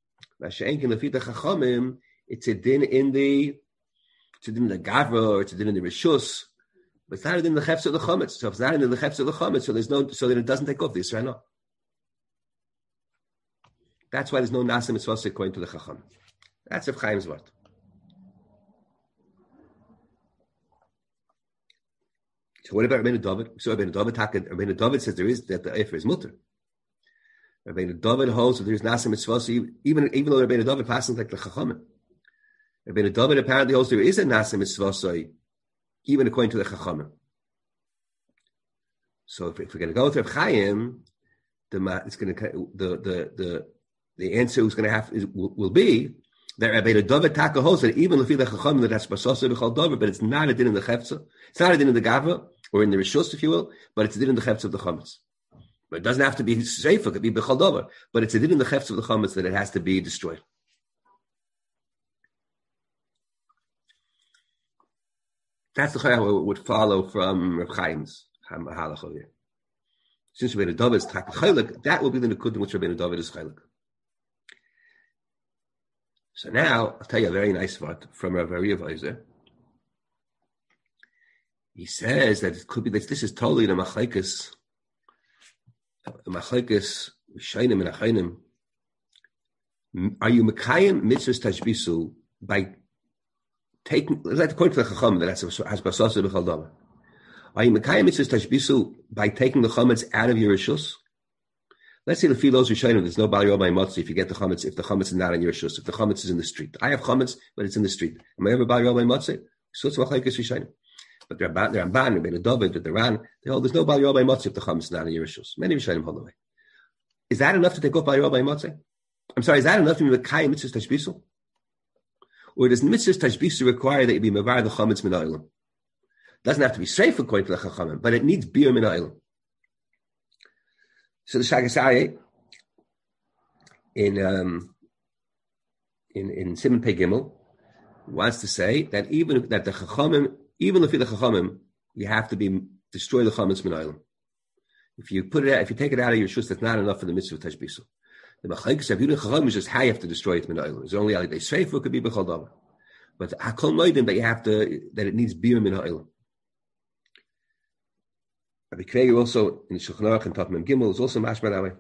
Speaker 1: it's a din in the gavra or it's a din in the rishus, but it's not a din in the chefetz of the chametz. So if it's not in the chefetz of the chametz, so then it doesn't take off the Yisrael no. That's why there's no nasa mitzvah according to the chacham. That's Reb Chaim's word. So what about Rabbeinu David? So Rabbeinu David says there is that the Efer is mutter. Rabbeinu David holds that there is nasa mitzvah, even though Rabbeinu David passes like the chachamim. Rabbeinu David apparently holds there is a nasa mitzvah, even according to the chachamim. So if we're going to go with Reb Chaim, the answer will be that Rabbeinu David Taka holds that even if the chachamim that has basasa b'chol davar, but it's not a din in the chefetza, it's not a din in the gavra or in the rishus, if you will, but it's a din in the chefetza of the chametz. But it doesn't have to be sreifa; it could be b'chol davar, but it's a din in the chefetza of the chametz that it has to be destroyed. That's the chayah would follow from Reb Chaim's halach over here. Since Rabbeinu David is chaylik, that will be the nekudim which Rabbeinu David is chaylik. So now I'll tell you a very nice word from Rav Ari Weiser. He says that it could be that this is totally the machlekes Rishayim and Achayim. Are you mekayim mitzvahs tashbisu by taking? Let's according to the chacham that has basasa b'chol davar. Are you mekayim mitzvahs tashbisu by taking the chametz out of your rishus? Let's say the filos Rishayim, there's no bal yorbai motzi if you get the chametz, if the chametz is not in your rishus, if the chametz is in the street. I have chametz, but it's in the street. Am I ever bal yorbai motzi? So it's machlekes Rishayim. But the Ramban, Rabbeinu David, the Ran, they hold there's no bal yorbai motzi if the chametz is not in your rishus. Many Rishayim hold away. Is that enough to take off bal yorbai motzi? I'm sorry, is that enough to be mekayim mitzvahs tashbisu? Or does mitzvahs tashbisu require that you be mevar the chametz min ha'olam? It doesn't have to be straight according to the chachamim, but it needs beer min ha'olam. So the Shagasari in Simon Pei Gimel wants to say that even the chachamim, even if the chachamim, you have to destroy the chametz min ha'olam. If you put it out, if you take it out of your shus, that's not enough for the mitzvah of tashbisu. The machlekes of Yudin Chacham is just how you have to destroy it min ha'olam. It's only like they say it could be b'chol davar. But hakol moedim that you have to, that it needs bir min ha'olam. Rabbi Kreiger also in the Shulchan Aruch and Tav Mem Gimel is also mashma that way.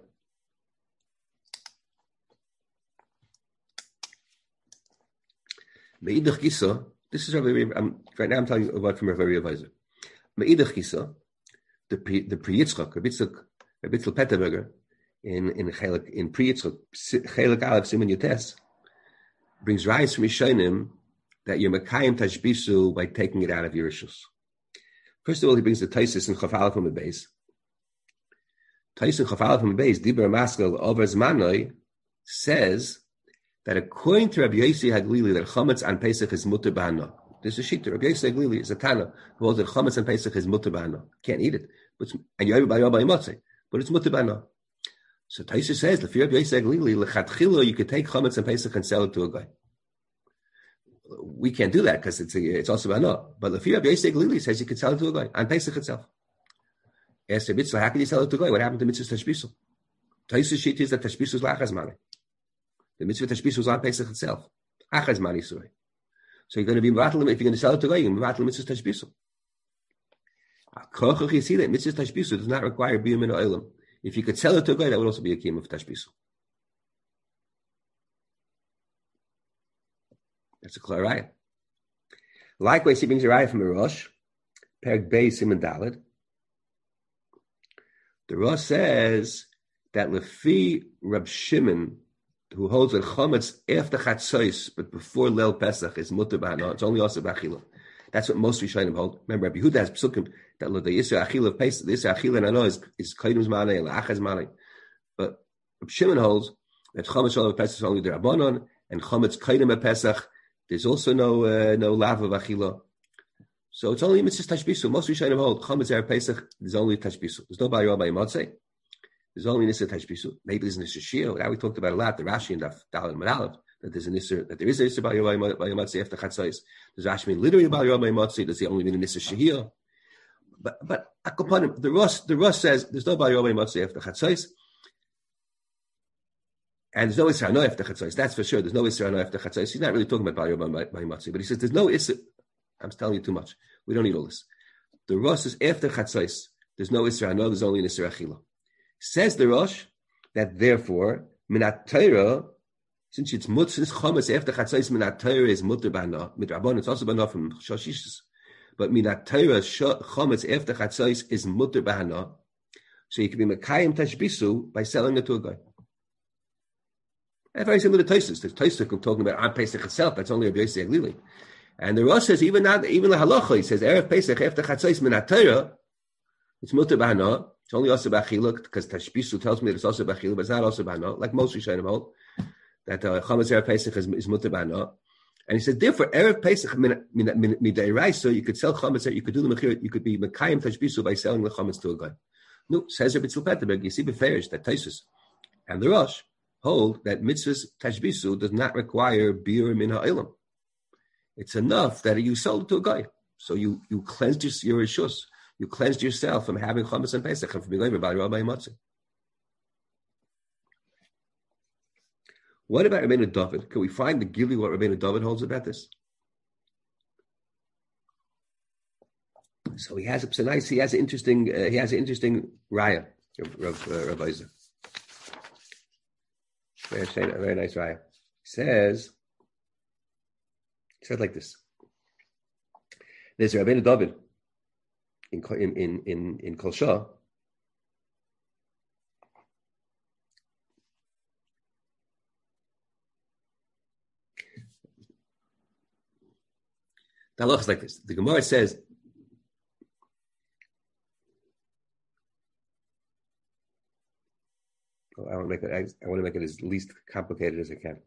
Speaker 1: Meidach Gisa, this is right now I'm telling you about from Rabbi Yehuda. Meidach Gisa, the Pri Yitzchak, Rabbi Yitzchak Petterberger, in Pri Yitzchak Chelik Aleph Siman Yotes, brings rise from Yishanim that you're Mekayim Tashbisu by taking it out of your rishus. First of all, he brings the Taisis in Chaf Aleph from the base. Taisis in Chaf Aleph from the base, Diber Maskel over Zmanoi, says that according to Rabbi Yossi Haglili, that chametz on Pesach is mutter b'hana. There's a shita. Rabbi Yossi Haglili is a Tana who holds that chametz on Pesach is mutter b'hana. Can't eat it, and you're able by matzeh, but it's mutter b'hana. So Taisa says, if you're Rabbi Yossi Haglili, lechatchila, you could take chametz on Pesach and sell it to a guy. We can't do that because it's also b'hana. But if you're Rabbi Yossi Haglili, says you could sell it to a guy on Pesach itself. Ask the mitzvah, how can you sell it to a guy? What happened to mitzvah tashbisu? Taisa's shita is that tashbisu is lachas money. The mitzvah tashbis was on Pesach itself. Achaz mani surah. So you're going to be meratel, if you're going to sell it to a guy, you're going to be meratel mitzvah tashbis. Kochach, you see that mitzvah tashbis does not require biyum min ha'olam. If you could sell it to a guy, that would also be a kiyum of tashbis. That's a clear raya. Likewise, he brings a raya from a Rosh, Perek Beis Siman Daled. The Rosh says that lefi Rab Shimon, who holds that chametz after chatzos, but before Leil Pesach, is mutter b'hana. It's only also b'achila. That's what most Rishonim hold. Remember, Rabbi Yehuda has psukim that the yisra achila of Pesach, the yisra achila and ano is kaidum zmanei and la'achaz manei. But Rabbi Shimon holds that chametz of Pesach is only the rabbanon, and chametz kaidum of Pesach, there's also no lava of achila. So it's only mitzvah tashbisu. Most Rishonim hold chametz of Pesach is only tashbisu. There's no bayra by matzeh. There's only Nisr Tashbisu. Maybe there's Nisr Shia. That we talked about a lot. The Rashi and the Daled Madalev, that there's a Nisr, that there is a Nisr by Yomatzei after Chatzais. There's Rashi mean literally by Yomatzei. Does he only mean a Nisr Shia? But Akopanim, the Rosh says there's no by Yomatzei after Chatzais, and there's no Isra no after Chatzais. That's for sure. There's no Isra no after Chatzais. He's not really talking about Yomatzei, but he says there's no Isra. I'm telling you too much. We don't need all this. The Rosh says after Chatzais, there's no Isra no. There's only an Isra Achila. Says the Rosh that therefore minat Torah, since it's chametz after chatzos, minat Torah is mutter b'hana. Midrabon, it's also b'hana from Shoshishis, but minat Torah chametz after chatzos is mutter b'hana. So you can be mekayim tashbisu by selling it to a guy. That's very similar to Tosfos. The Tosfos talking about on Pesach itself. That's only Rabbi Yossi Haglili. And the Rosh says even the halacha. He says erev Pesach after chatzos minat Torah, it's mutter b'hana. It's only also b'achila because Tashbisu tells me that it's also b'achila, but it's not also b'hana, like most Rishonim hold, that chametz erev Pesach is mutter b'hana. And he says, therefore, erev Pesach midayrai, so you could sell chametz, you could do the mechir, you could be mekayim Tashbisu by selling the chametz to a guy. No, says Rabbi Tzil Petterberg, you see beferish that Tosfos and the Rosh hold that mitzvahs Tashbisu does not require bir min ha'olam. It's enough that you sold it to a guy, so you cleansed your rishus. You cleansed yourself from having chametz and Pesach and from being over by Rabbi Matzah. What about Rabbeinu David? Can we find the Gili what Rabbeinu David holds about this? So he has an interesting raya of Rabbi Isaac. Very nice raya. He says like this. There's Rabbeinu David in Kol Shah. The halach is like this. The Gemara says, I want to make it as least complicated as I can.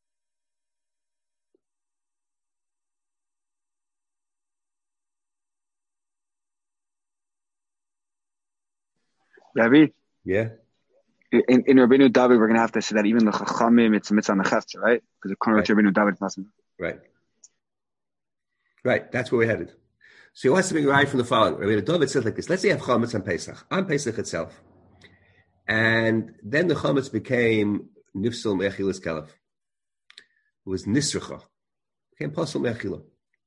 Speaker 4: Rabbi?
Speaker 1: Yeah?
Speaker 4: In Rabbeinu David, we're going to have to say that even the Chachamim, it's mitzvah nechefta, right? Because according to Rabbeinu David, it's not.
Speaker 1: Right. That's where we're headed. So he wants to bring right from the following. Rabbi David says like this. Let's say you have chametz on Pesach itself. And then the chametz became nifsal me'achilas kelev. It was nisracha. Became pasul me'achila.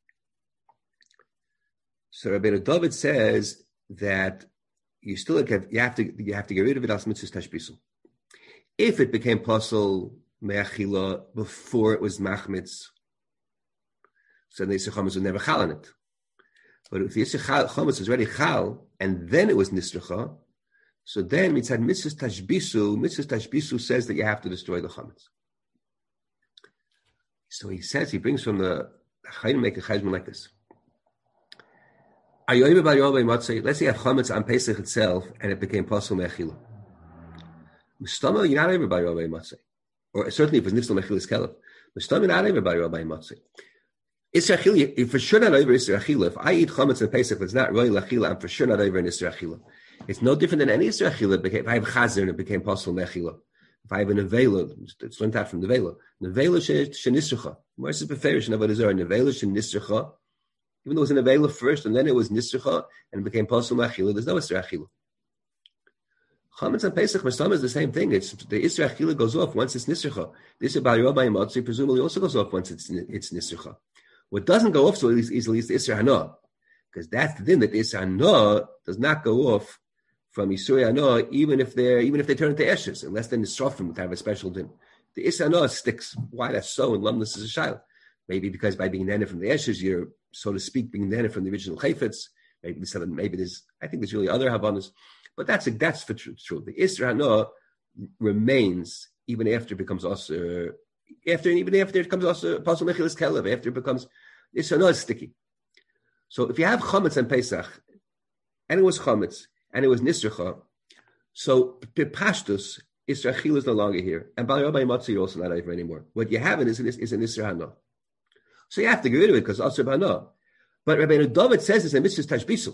Speaker 1: So Rabbi David says that you still have to get rid of it as mitzvah tashbisu. If it became pasul me'achila before it was machmitz, so the Yisra Chametz would never chal on it. But if the Yisra Chametz was already chal, and then it was nisracha, so then mitzad mitzvah tashbisu says that you have to destroy the Chametz. So he says, he brings from the Chayim make a cheshbon like this. Let's say you have Chametz on Pesach itself, and it became pasul me'achila. Mustama, you're not over by Rabbi Matzeh. Or certainly if it's nifsal me'achilas kelev. Mustama, you're not over by Rabbi Matzeh. Isra Achila, if for sure not over Isra Achila, if I eat chametz and Pesach, it's not royal Achila, I'm for sure not over in Isra Achila. It's no different than any Isra Achila. If I have chazer and it became pasul me'achila. If I have a nevela, it's learned out from nevela. Nevela shenisracha. Where is it beferish? Nevela is there. Nevela shenisracha. Even though it was a nevela first and then it was nisracha and it became pasul me'achila, there's no Isra Achila. Chametz and Pesach Mustama is the same thing. It's the Isra Achila goes off once it's nisracha. The Isra Ba'yah Ba'yimotzi presumably also goes off once it's nisracha. What doesn't go off so easily is the Isra Hana, because that's the thing that the Isra Hana does not go off from Yisur Hana, even if they turn into ashes, unless they're nisrofim to have a special din. The Isra Hana sticks. Why that's so? And lumnus is a shaila. Maybe because by being nana from the ashes, you're, so to speak, being nana from the original chayfetz. Maybe there's. I think there's really other havanas, but that's for true. The Isra Hana remains even after it becomes also. Even after it comes also pasul mechilas kelev, after it becomes it's not sticky. So if you have chametz and Pesach, and it was chametz and it was nisracha, so pashtus Isra Achila is no longer here, and Bal Rabbi Matzah you're also not over anymore. What you have is an Isra Hana. So you have to get rid of it because also Hana. But Rabbi David says it's a mitzvah tashbisu.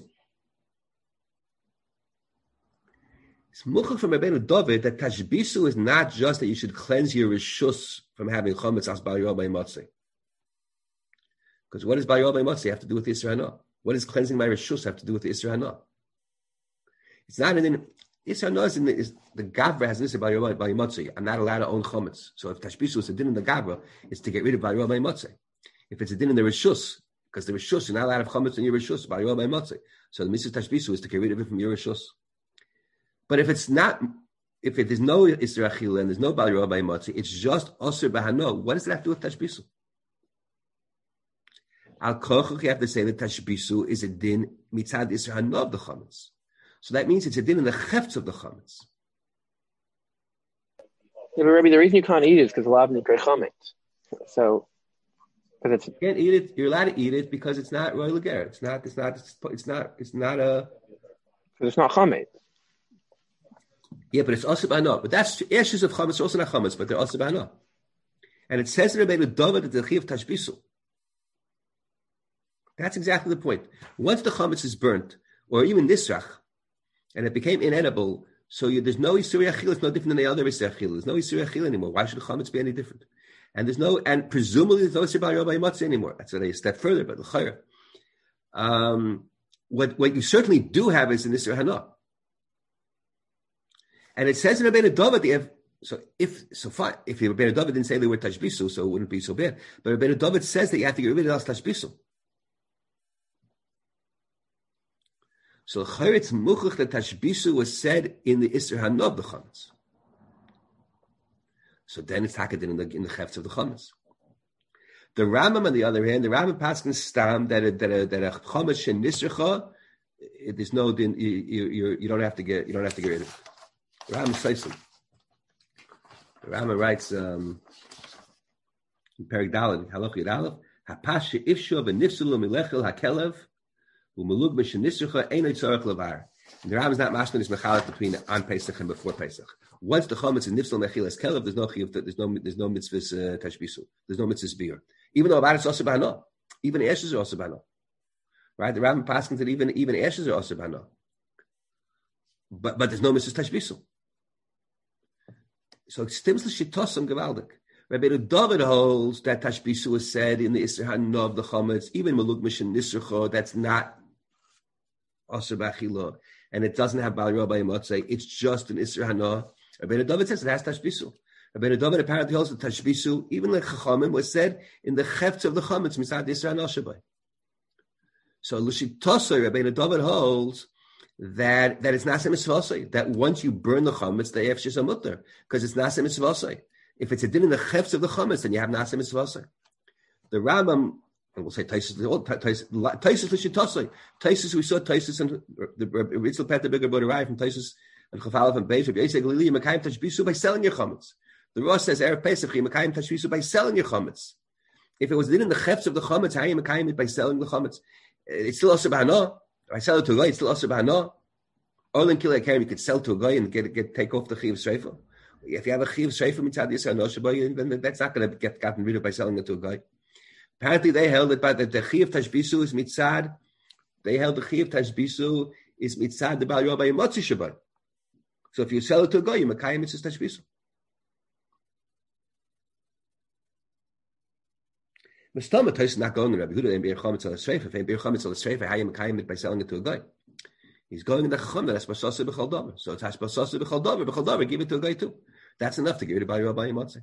Speaker 1: It's muchach from Rabbi David that tashbisu is not just that you should cleanse your rishus from having chametz as Bal Rabbi Matzah. Because what does Bal Rabbi Matzah have to do with the Isra Hana? What does cleansing my rishus have to do with the Isra Hana? It's not in Isra Hana is the Gavra has this Bal Rabbi Matzah. I'm not allowed to own chametz. So if tashbisu is a din in the Gavra, it's to get rid of Bal Rabbi Matzah. If it's a din in the rishus, because the rishus you're not allowed to have chametz in your rishus, Bal Rabbi Matzah. So the mitzvah tashbisu is to get rid of it from your rishus. But if it's not, if it is no Isra Achila and there's no Bal Rabbi Matzah, it's just Osir Bahano. What does that have to do with Tashbisu? Al Kochach, you have to say that Tashbisu is a din mitzad Isra Hana of the Chametz. So that means it's a din in the Chefts of the Chametz.
Speaker 3: Yeah, but Rabbi, the reason you can't eat it is because a lot of them are Chametz. So, because
Speaker 1: you can't eat it. You're allowed to eat it because it's not Roy Lager. It's not a. Because
Speaker 3: it's not Chametz.
Speaker 1: Yeah, but it's also b'hana. But that's ashes of chametz are also not chametz, but they're also b'hana. And it says in Rabbeinu David that the chi of tashbisu. That's exactly the point. Once the chametz is burnt, or even nisrach, and it became inedible, so there's no Yisur Achila. It's no different than the other Yisur Achila. There's no Yisur Achila anymore. Why should the chametz be any different? And presumably there's no Yisur Bal Rabbi Matzah anymore. That's a step further, but the chayra. What you certainly do have is an Yisur Hana. And it says in Rabbeinu David, fine. If Rabbeinu David didn't say they were tashbisu, so it wouldn't be so bad. But Rabbeinu David says that you have to get rid of tashbisu. So Chayretz Muchach that tashbisu was said in the Isra Hana of the Chametz. So then it's hakadin in the chefts of the Chametz. The Rambam, on the other hand, the Rambam passes stam that a Chametz shen nisracha, there's no din. You don't have to get rid of it. The Rambam says it. The Rambam writes in Perek Daled, Halach Yud Aleph, Hapashe ifshu v'nifsulu milechel hakelev u'melug m'shenisrucha ein tzarich levar. And the Rambam is not mashman is mechalek between on Pesach and before Pesach. Once the chametz is nifsal mechilas kelev, there's no mitzvahs tashbisu. There's no mitzvahs beer. Even though about it's also b'hana. Even ashes are also b'hana. Right? The Rambam passes that even ashes are also b'hana. But there's no mitzvahs tashbisu. So it stems the shitosam gewaldik. Rabbi David holds that tashbisu was said in the Isra Hana of the chametz, even melug mishin nisracha. That's not Aser B'Achila, and it doesn't have Bal Rabbi Motzei, it's just an Isser Hana. Rabbeinu David says it has Tashbisu. Rabbeinu David apparently holds the Tashbisu, even like Chachamim was said in the Chefts of the Chametz, Misad Isser Hana Shabai. So Lushit Tosai, Rabbeinu David holds that it's Nasa Mitzvasai, that once you burn the Chametz, the Efshis Amutter, because it's Nasa Mitzvasai. If it's a din in the Chefts of the Chametz, then you have Nasa Mitzvasai. The Rambam, and we'll say Taisus Lushit Tosai. Taisus, we saw Taisus and the Ritzel Peter Bigger Boderai from Taisus and Chafalef and Beis, Yisei Galili, Mekayim Tashbisu by selling your chametz. The Rosh says, Erev Pesach, Mekayim Tashbisu by selling your chametz. If it was in the chefs of the chametz, how are you Mekayim it by selling the chametz? It's still also Bahana. If I sell it to a guy, it's still also Bahana. All in Kilei Karim, you could sell to a guy and take off the Chiv Shreifa. If you have a Chiv Shreifa Mitzad Yisrael Noshabai, then that's not going to get gotten rid of by selling it to a guy. Apparently, they held it by the Chiv Tashbisu is Mitzad. They held the Chiv Tashbisu is Mitzad the Bal Rabbi Motzi Shabai. So if you sell it to a guy, you Mekayim Mitzvah Tashbisu. Mistama Tais not going to Rabbi Huda and Beir Chametz al Sreifa. If Beir Chametz al Sreifa, how you Mekayim it by selling it to a guy? He's going in the Chacham that's Basasa B'chal Davar. So it's Basasa B'chal Davar, give it to a guy too. That's enough to give it to Bal Rabbi Motzi.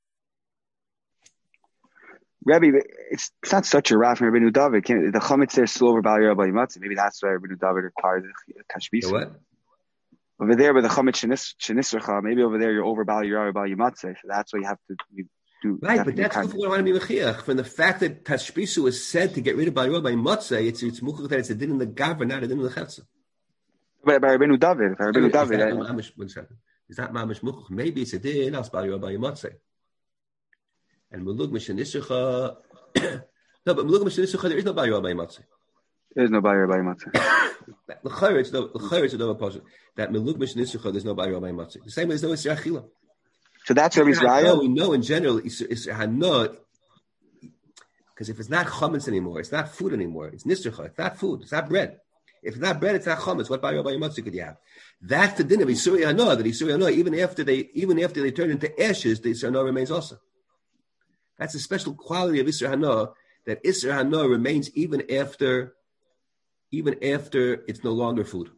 Speaker 4: Rabbi, it's not such a raf from Rabbeinu David. The chametz there is still over Bal Rabbi Matzah. Maybe that's why Rabbeinu David required the tashbisa.
Speaker 1: What?
Speaker 4: Over there, with the chametz shenisracha, maybe over there you're over Bal Rabbi Matzah. So that's why you have to do.
Speaker 1: Right, but that's what I want to be mechiach. From the fact that tashbisu is said to get rid of Bal Rabbi Matzah, it's muchach that it's a din in the gaver, not a din in the chetza.
Speaker 4: But by Rabbeinu David,
Speaker 1: one second. Is that mamish muchach? Maybe it's a din as Bal Rabbi Matzah. And Mulug Mishanishacha. No, but Mulug Mishanishacha, there is no Bal Rabbi Matzah.
Speaker 4: There is no Bal Rabbi Matzah.
Speaker 1: The Chayr is a double portion. That Mulug Mishanishacha, there's no Bal Rabbi Matzah. The same way there's no Isra Achila.
Speaker 4: So that's Rabbi's Raya?
Speaker 1: We know in general, Isra Hana, because if it's not chametz anymore, it's not food anymore. It's nisracha. It's not food. It's not bread. If it's not bread, it's not chametz. What Bal Rabbi Matzah could you have? That's the din of Isra Hana. That Isra Hana, even after they turn into ashes, the Isra Hana remains also. That's a special quality of Isra Hana, that Isra Hana remains even after it's no longer food.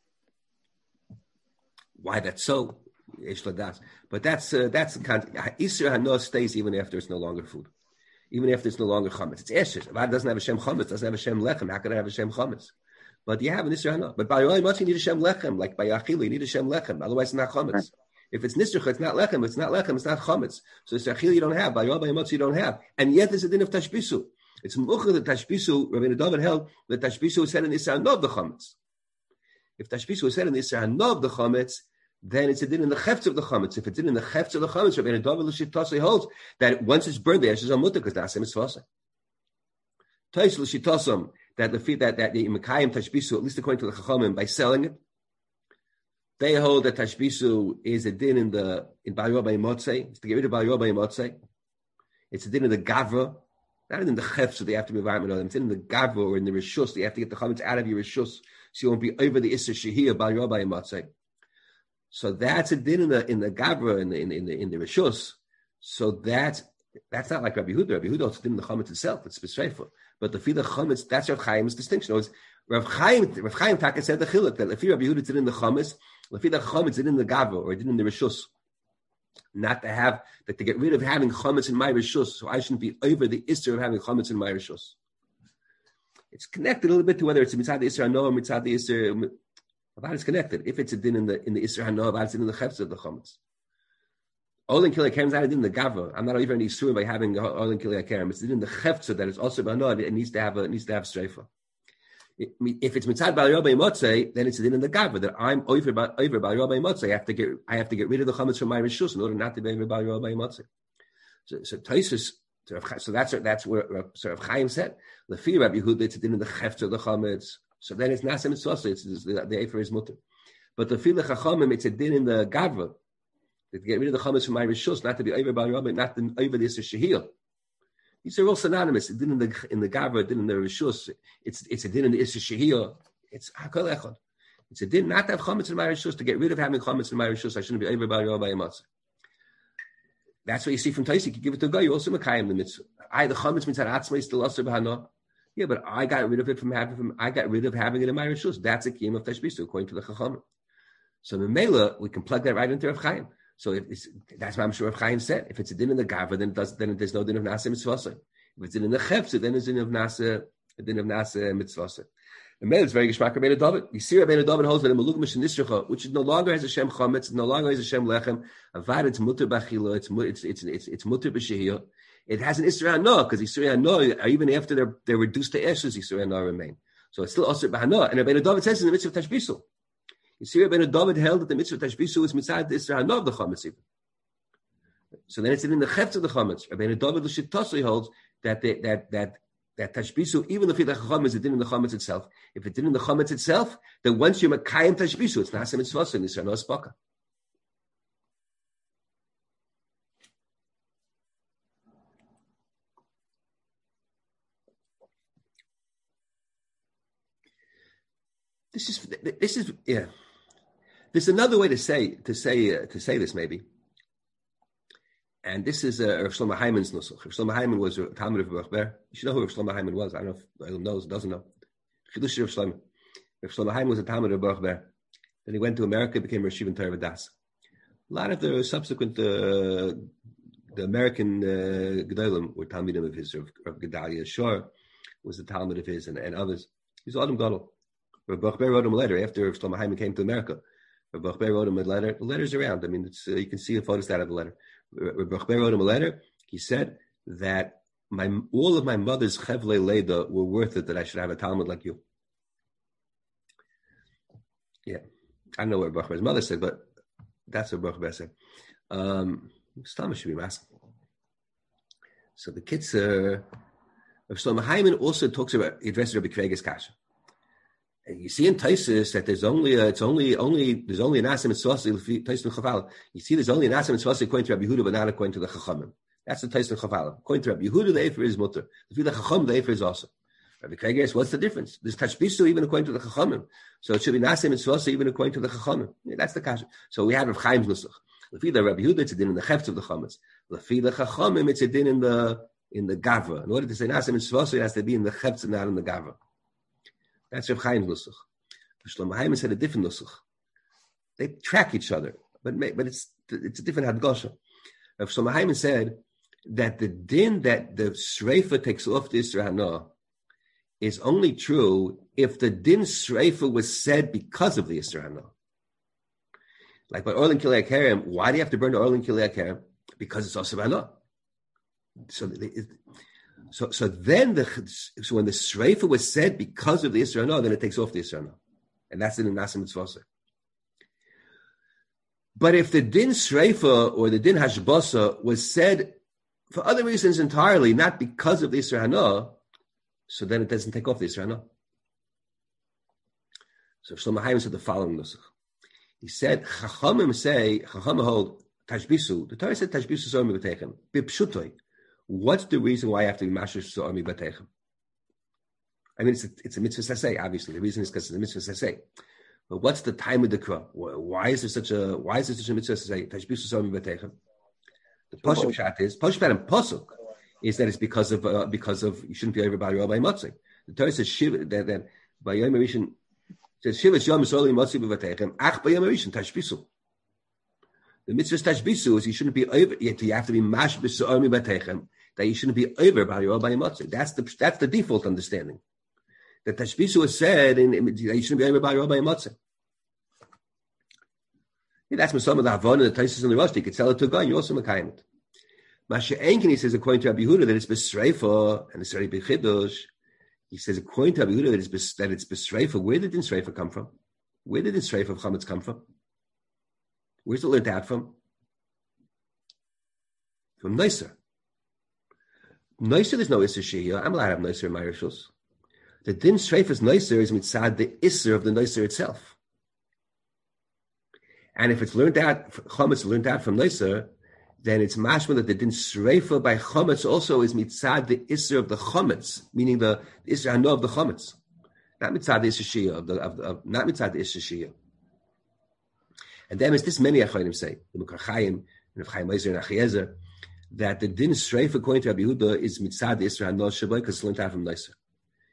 Speaker 1: Why that's so? But that's the concept. Isra Hana stays even after it's no longer food, even after it's no longer chametz. It's ashes. If it doesn't have a shem chametz, doesn't have a shem lechem, how can it have a shem chametz? But you have an Isra Hana. But by Rabbi Matzah, you need a shem lechem. Like by Achila, you need a shem lechem. Otherwise, it's not chametz. Right. If it's nisracha, it's not lechem. It's not lechem. It's not chametz. So it's achil you don't have. By Rabbi Matzah you don't have. And yet there's a din of tashbisu. It's muchach the tashbisu. Rabbeinu David held that tashbisu was said in Isra Hana of the chametz. If tashbisu was said in Isra Hana of the chametz, then it's a din in the chefts of the chametz. If it's in the chefts of the chametz, Rabbeinu David Lushit Tosai holds that once it's burned, the ashes are mutter because that's mitzvah. Tais Lushit Tosam that the Mekayim tashbisu, at least according to the Chachamim, by selling it. They hold that tashbisu is a din in Bal Rabbi Motzei. It's to get rid of Bal Rabbi Motzei. It's a din in the gavra, not in the chef, so they have to be environment on them. It's in the gavra or in the rishus. You have to get the chametz out of your rishus, so you won't be over the Isser Shehiyah Bal Rabbi Motzei. So that's a din in the gavra in the rishus. So that's not like Rabbi Huda. Rabbi Huda also din in the chametz itself. It's b'sreifah. But the fila chametz, that's Rav Chaim's distinction. Rav Chaim Taka said the chiluk that if Rabbi Huda did in the chametz. Lefi the chametz in the gavra or it in the rishus, not to have that to get rid of having chametz in my rishus, so I shouldn't be over the isser of having chametz in my rishus. It's connected a little bit to whether it's mitzad the isser hano or mitzad the isser. About it's connected. If it's a din in the isser hano, about it's in the chefs of the chametz. All in kilei kerem is not a din in the gavra. I'm not over any issur by having all in kilei kerem. It's a din in the chefs that is also hano. It needs to have streifa. If it's mitzad Bal Rabbi Motzei, then it's a din in the gavra that I'm over Bal Rabbi Motzei. I have to get rid of the chametz from my rishus in order not to be over Bal Rabbi Motzei. So Taisus, so that's where Rav Chaim said. Lefi Rabbi Yehuda, it's a din in the chefts of the chametz. So then it's nasa mitzvah. It's the efer is mutter. But Lefi the Chachamim, it's a din in the gavra to get rid of the chametz from my rishus, not to be over Bal Rabbi, not to over the Isser Shehiyah. These are all synonymous. It didn't in the gavra, it didn't in the rishus. It's a din in the Isser Shehiyah. It's hakol echad. It's a din not to have chametz in my rishus, to get rid of having chametz in my rishus. I shouldn't be over Bal Rabbi Matzah. That's what you see from Taisik. You give it to a guy, you also mekayim the mitzvah. The chametz mitzvah atzma is still aser b'hana. Yeah, but I got rid of it I got rid of having it in my rishus. That's a kiyum of tashbisu according to the chachamim. So the Mela, we can plug that right into Rav Chaim. So that's what I'm sure Rav Chaim said. If it's a din in the gava, then there's no din of nasa mitzvasa. If it's in the chefza, then it's a din of nasa mitzvasa. The Mela is very geshmak Rabbeinu David. You see Rabbeinu David holds that a maluk mishnishracha, which no longer has a shem chametz, no longer has a shem lechem. Avad it's mutter b'achila, it's mutter b'shehiyah. It has an Isra Hana, because Isra Hana, even after they're reduced to ashes, Isra Hana remain. So it's still Asr B'Hana. And Rabbeinu David says in the mitzvah of Tashbisu. You see, Rabbeinu David held that the mitzvah of Tashbisu is mitzvah the Isra Hana of the Chametz even. So then it's in the Chefz of the Chametz. Rabbeinu David L'Shittasui holds that Tashbisu, even if the Chametz is in the Chametz itself, if it's in the Chametz itself, then once you're Makayim Tashbisu, it's Nasa Mitzvah and Isra Hana Spaka. This is yeah. There's another way to say this maybe, and this is Rav Shlomo Hyman's nusach. Rav Shlomo Hyman was a Talmud of Baruch Ber. You should know who Rav Shlomo Hyman was. I don't know if anyone knows, doesn't know. Chidush Rav Shlomo. Rav Shlomo Hyman was a Talmud of Baruch Ber. Then he went to America, became Rosh Yeshiva Torah Vodaas. A lot of the subsequent the American Gedolim were Talmidim of his. Rav Gedalia Shor was a Talmud of his, and others. He's Adam Gadol. Rav Baruch Ber wrote him a letter after Shlomo Hyman came to America. Rav Baruch Ber wrote him a letter. The letter's around. I mean, it's you can see the photos out of the letter. Rav Baruch Ber wrote him a letter. He said that all of my mother's chevlei leida were worth it that I should have a Talmud like you. Yeah, I don't know what Baruch Ber's mother said, but that's what Baruch Ber said. Talmud should be masking. So the kids, Rav Shlomo Hyman also talks about, he addresses Rabbi Kvege's kasha. You see in Taisus that there's only an asim mitzvasi Taisus Chavala. You see there's only an asim mitzvasi according to Rabbi Yehuda, but not according to the Chachamim. That's the Taisus Chavala. According to Rabbi Yehuda, the Efer is mutter. If the Chacham, the Efer is also. Rabbi Kveger, what's the difference? There's Tashbisu even according to the Chachamim. So it should be asim mitzvasi even according to the Chachamim. Yeah, that's the kasha. So we have Rav Chaim's nusach. Lefi the Rabbi Yehuda, it's a din in the chefts of the chametz. Lefi the Chachamim, it's a din in the gavra. In order to say asim mitzvasi, it has to be in the chefts and not in the gavra. That's Rav Chaim's nusach. Shlomo Hyman said a different nusach. They track each other, but it's a different hadgasha. Rav Shlomo Hyman said that the din that the shreifa takes off the Isra Hana is only true if the din shreifa was said because of the Isra Hana. Like by oil and kilei hakerem, why do you have to burn the oil and kilei hakerem? Because it's also Hana. So when the shreifa was said because of the Isra Hana, then it takes off the Isra Hana. And that's in the Nasa Mitzvasa. But if the din Shreifa or the din Hashbasa was said for other reasons entirely, not because of the Isra Hana, so then it doesn't take off the Isra Hana. So Shlomo Hyman said the following nusach. He said, Chachamim hold Tashbisu. The Torah said Tashbisu Zormi B'Teichem. B'Pshutoi. What's the reason why I have to be Mashish Zormi B'Teichem? I mean, it's a mitzvah saseh, obviously. The reason is because it's a mitzvah saseh. But what's the time of the kra? Why is there such a mitzvah saseh? Tashbisu Zormi B'Teichem. The Pasuk Pshat is, Pasuk Pshat and Pasuk is that it's because of you shouldn't be over by your by Matzah. The Torah says Shiva that by Yom Rishon says Shiva Yom Yisrael Matzah B'Vateichem Ach by Yom Rishon Tashbisu. The mitzvah Tashbisu is you shouldn't be over. Yet you have to be Mashbis Zormi B'Teichem, that you shouldn't be over by your by Matzah. That's the default understanding. That Tashbisu is said and you shouldn't be over by your by Matzah. Yeah, that's some of the Havana, the Taisus and the Rosh. You could sell it to a guy, you're also Makayim it. Masha Enkin, he says, according to Rabbi Yehuda, that it's B'Sreifa, and it's already B'Chidosh. He says, according to Rabbi Yehuda, that it's B'Sreifa. Where did Sreifa come from? Where did Sreifa of Chametz come from? Where's it learned out from? From Neisser. Neisser, there's no Isser Shehiyah. I'm allowed to have Neisser in my rishus. The din Sreifa's Neisser is mitzad the Isser of the Neisser itself. And if it's learned out, Chametz learned out from Neisser, then it's mashma that the din Sreifa by Chametz also is mitzad the Isser of the Chametz, meaning the Isser Hano of the Chametz, not mitzad the Isser Shiyah not mitzad the Isser Shiyah. And then, as this many Achronim say, the Mekar Chaim and Chaim Ozer and Achiezer, that the din Sreifa according to Rabbi Yehuda is mitzad the Isser Hano Shabai because it's learned out from Neisser.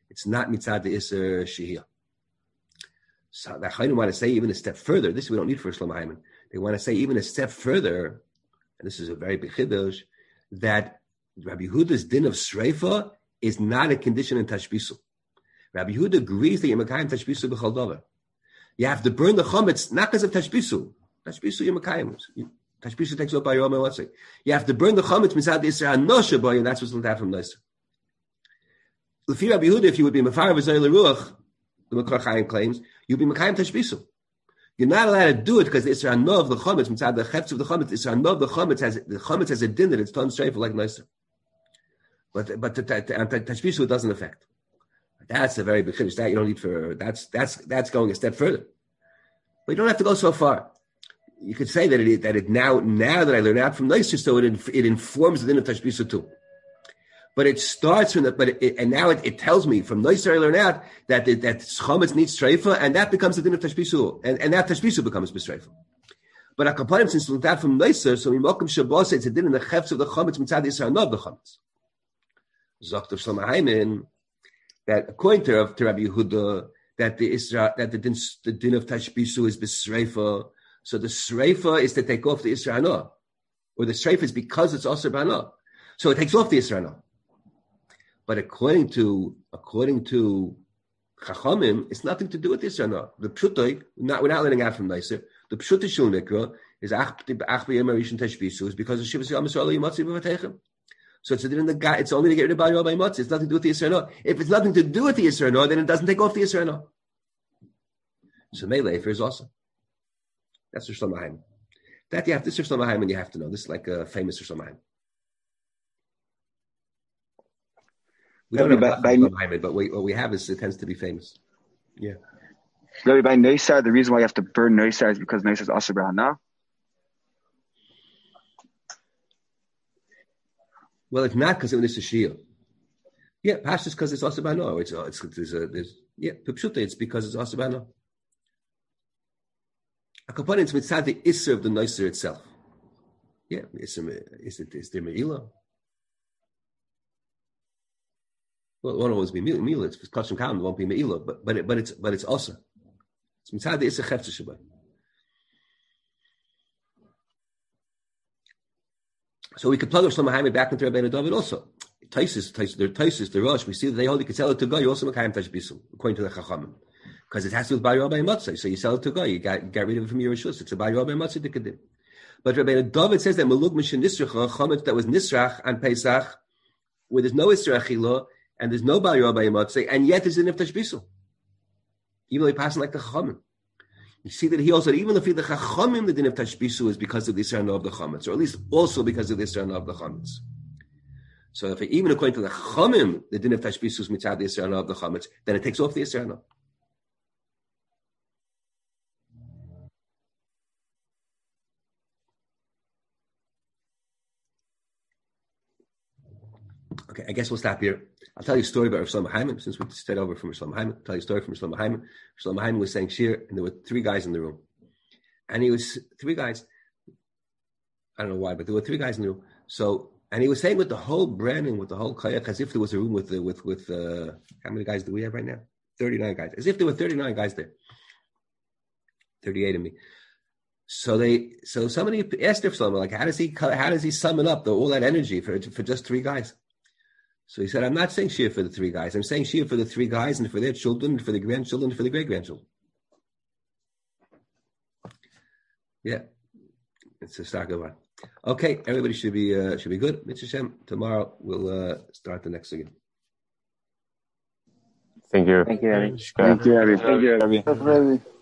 Speaker 1: It's not mitzad the Isser Shehiyah. So the Chayim want to say even a step further. This we don't need for Shlomo Hayman. They want to say even a step further, and this is a very big chiddush, that Rabbi Yehuda's din of Sreifa is not a condition in Tashbisu. Rabbi Yehuda agrees that you're Mekayim Tashbisu b'chol davar. You have to burn the chametz not because of Tashbisu. Tashbisu you're Mekayim. Tashbisu takes up by your let's say. You have to burn the chametz mitzad Yisra Anosha boy, and that's what's going to happen from Neiser. L'fi Rabbi Yehuda, if you would be Mefar v'Zoy L'Ruach, the Makar Chaim claims, you'd be Mekayim Tashbisu. You're not allowed to do it because the Isra Anov of the chametz mitzad the chetz of the chametz. Isra Anov the chametz has a din that it's done straight like Neiser. But Tashbisu it doesn't affect. That's a very big chiddush. That you don't need for that's going a step further. But you don't have to go so far. You could say that it now that I learn out from Neiser, so it informs the din of Tashbisu too. But it starts from and now it tells me from Neiser I learn out that chametz needs streifa, and that becomes the din of Tashbisu, and that Tashbisu becomes b'streifa. But Akapanim, since learned out from Neiser, so Mimakim Shabbos it's a din in the chetz of the chametz mitzad Yisrael not the chametz. Zokt of Shlomo Hayman, that according to Rabbi Yehuda, that the din of Tashbisu is b'sreifa. So the sreifa is to take off the Isra Hana, or the sreifa is because it's also b'hana. So it takes off the Isra Hana. But according to Chachamim, it's nothing to do with the Isra Hana. The pshutai, we're not letting out from Neiser. The pshutai shul nikra is ach b'yem arishin Tashbisu is because of Shivas Yom Yisrael Yimatzi b'vatechem. So it's it's only to get rid of Bari Rabbi Motzi. It's nothing to do with the Yisra Hana. If it's nothing to do with the Yisra Hana, then it doesn't take off the Yisra Hana. So Meilefer is awesome. That's Rosh Shlomo Hayman. This Rosh Shlomo Hayman you have to know. This is like a famous Rosh Shlomo Hayman. We don't have Rosh Shlomo Hayman, but what we have is it tends to be famous. Yeah.
Speaker 4: Rabbi, by Neisar, the reason why you have to burn Neisar is because Neisar is also Brahana.
Speaker 1: Well, it's not because it's a Shia. Yeah, perhaps it's because it's also Brahana. It's because it's also Brahana. A component is mitzad the Isser of the Neiser itself. Yeah, is there Me'ilah? Well, it won't always be Me'ilah. It's Kashim Kalam, it won't be Me'ilah, but it's also. It's mitzad the Isser Chefza Shabbat. So we could plug up Shlomo Hayman back into Rabbeinu David also. Taisus, the Rosh, we see that they hold the could sell it to go. You also Mekayim Tashbisu, according to the Chachamim. Because it has to do with Bari Rabbi Matzah. So you sell it to a guy, you got rid of it from your Rishus. It's a Bari Rabbi Matzah Dikadim. But Rabbi David says that Malug Mishin Nisrach, a chametz that was Nisrach on Pesach, where there's no Isra Achila, and there's no Bari Rabbi Matzah, and yet there's an If Tashbisu. Even though he passing like the Chachamim. You see that he also, even if the Chachamim, the din of Tashbisu is because of the Isra of the Chametz, or at least also because of the Isra of the Chametz. So if even according to the Chachamim, the din of Tashbisu is mitzad the Isra of the Chametz, then it takes off the Isra. Okay, I guess we'll stop here. I'll tell you a story about Rosh Shlomo Hayman, since we stayed over from Rosh Shlomo Hayman. I'll tell you a story from Rosh Shlomo Hayman. Rosh Shlomo Hayman was saying shir, and there were 3 guys in the room. And he was 3 guys. I don't know why, but there were 3 guys in the room. So, and he was saying with the whole branding, with the whole kayak, as if there was a room with how many guys do we have right now? 39 guys. As if there were 39 guys there. 38 of me. So somebody asked Rosh Shlomo, like, how does he summon up all that energy for just 3 guys? So he said, I'm not saying shir for the 3 guys. I'm saying shir for the 3 guys and for their children, and for the grandchildren, and for the great-grandchildren. Yeah. It's a start one. Okay, everybody should be good. Mitzvah Shem, tomorrow we'll start the next again.
Speaker 2: Thank you.
Speaker 3: Thank you, Abby.
Speaker 4: Thank you, Abby.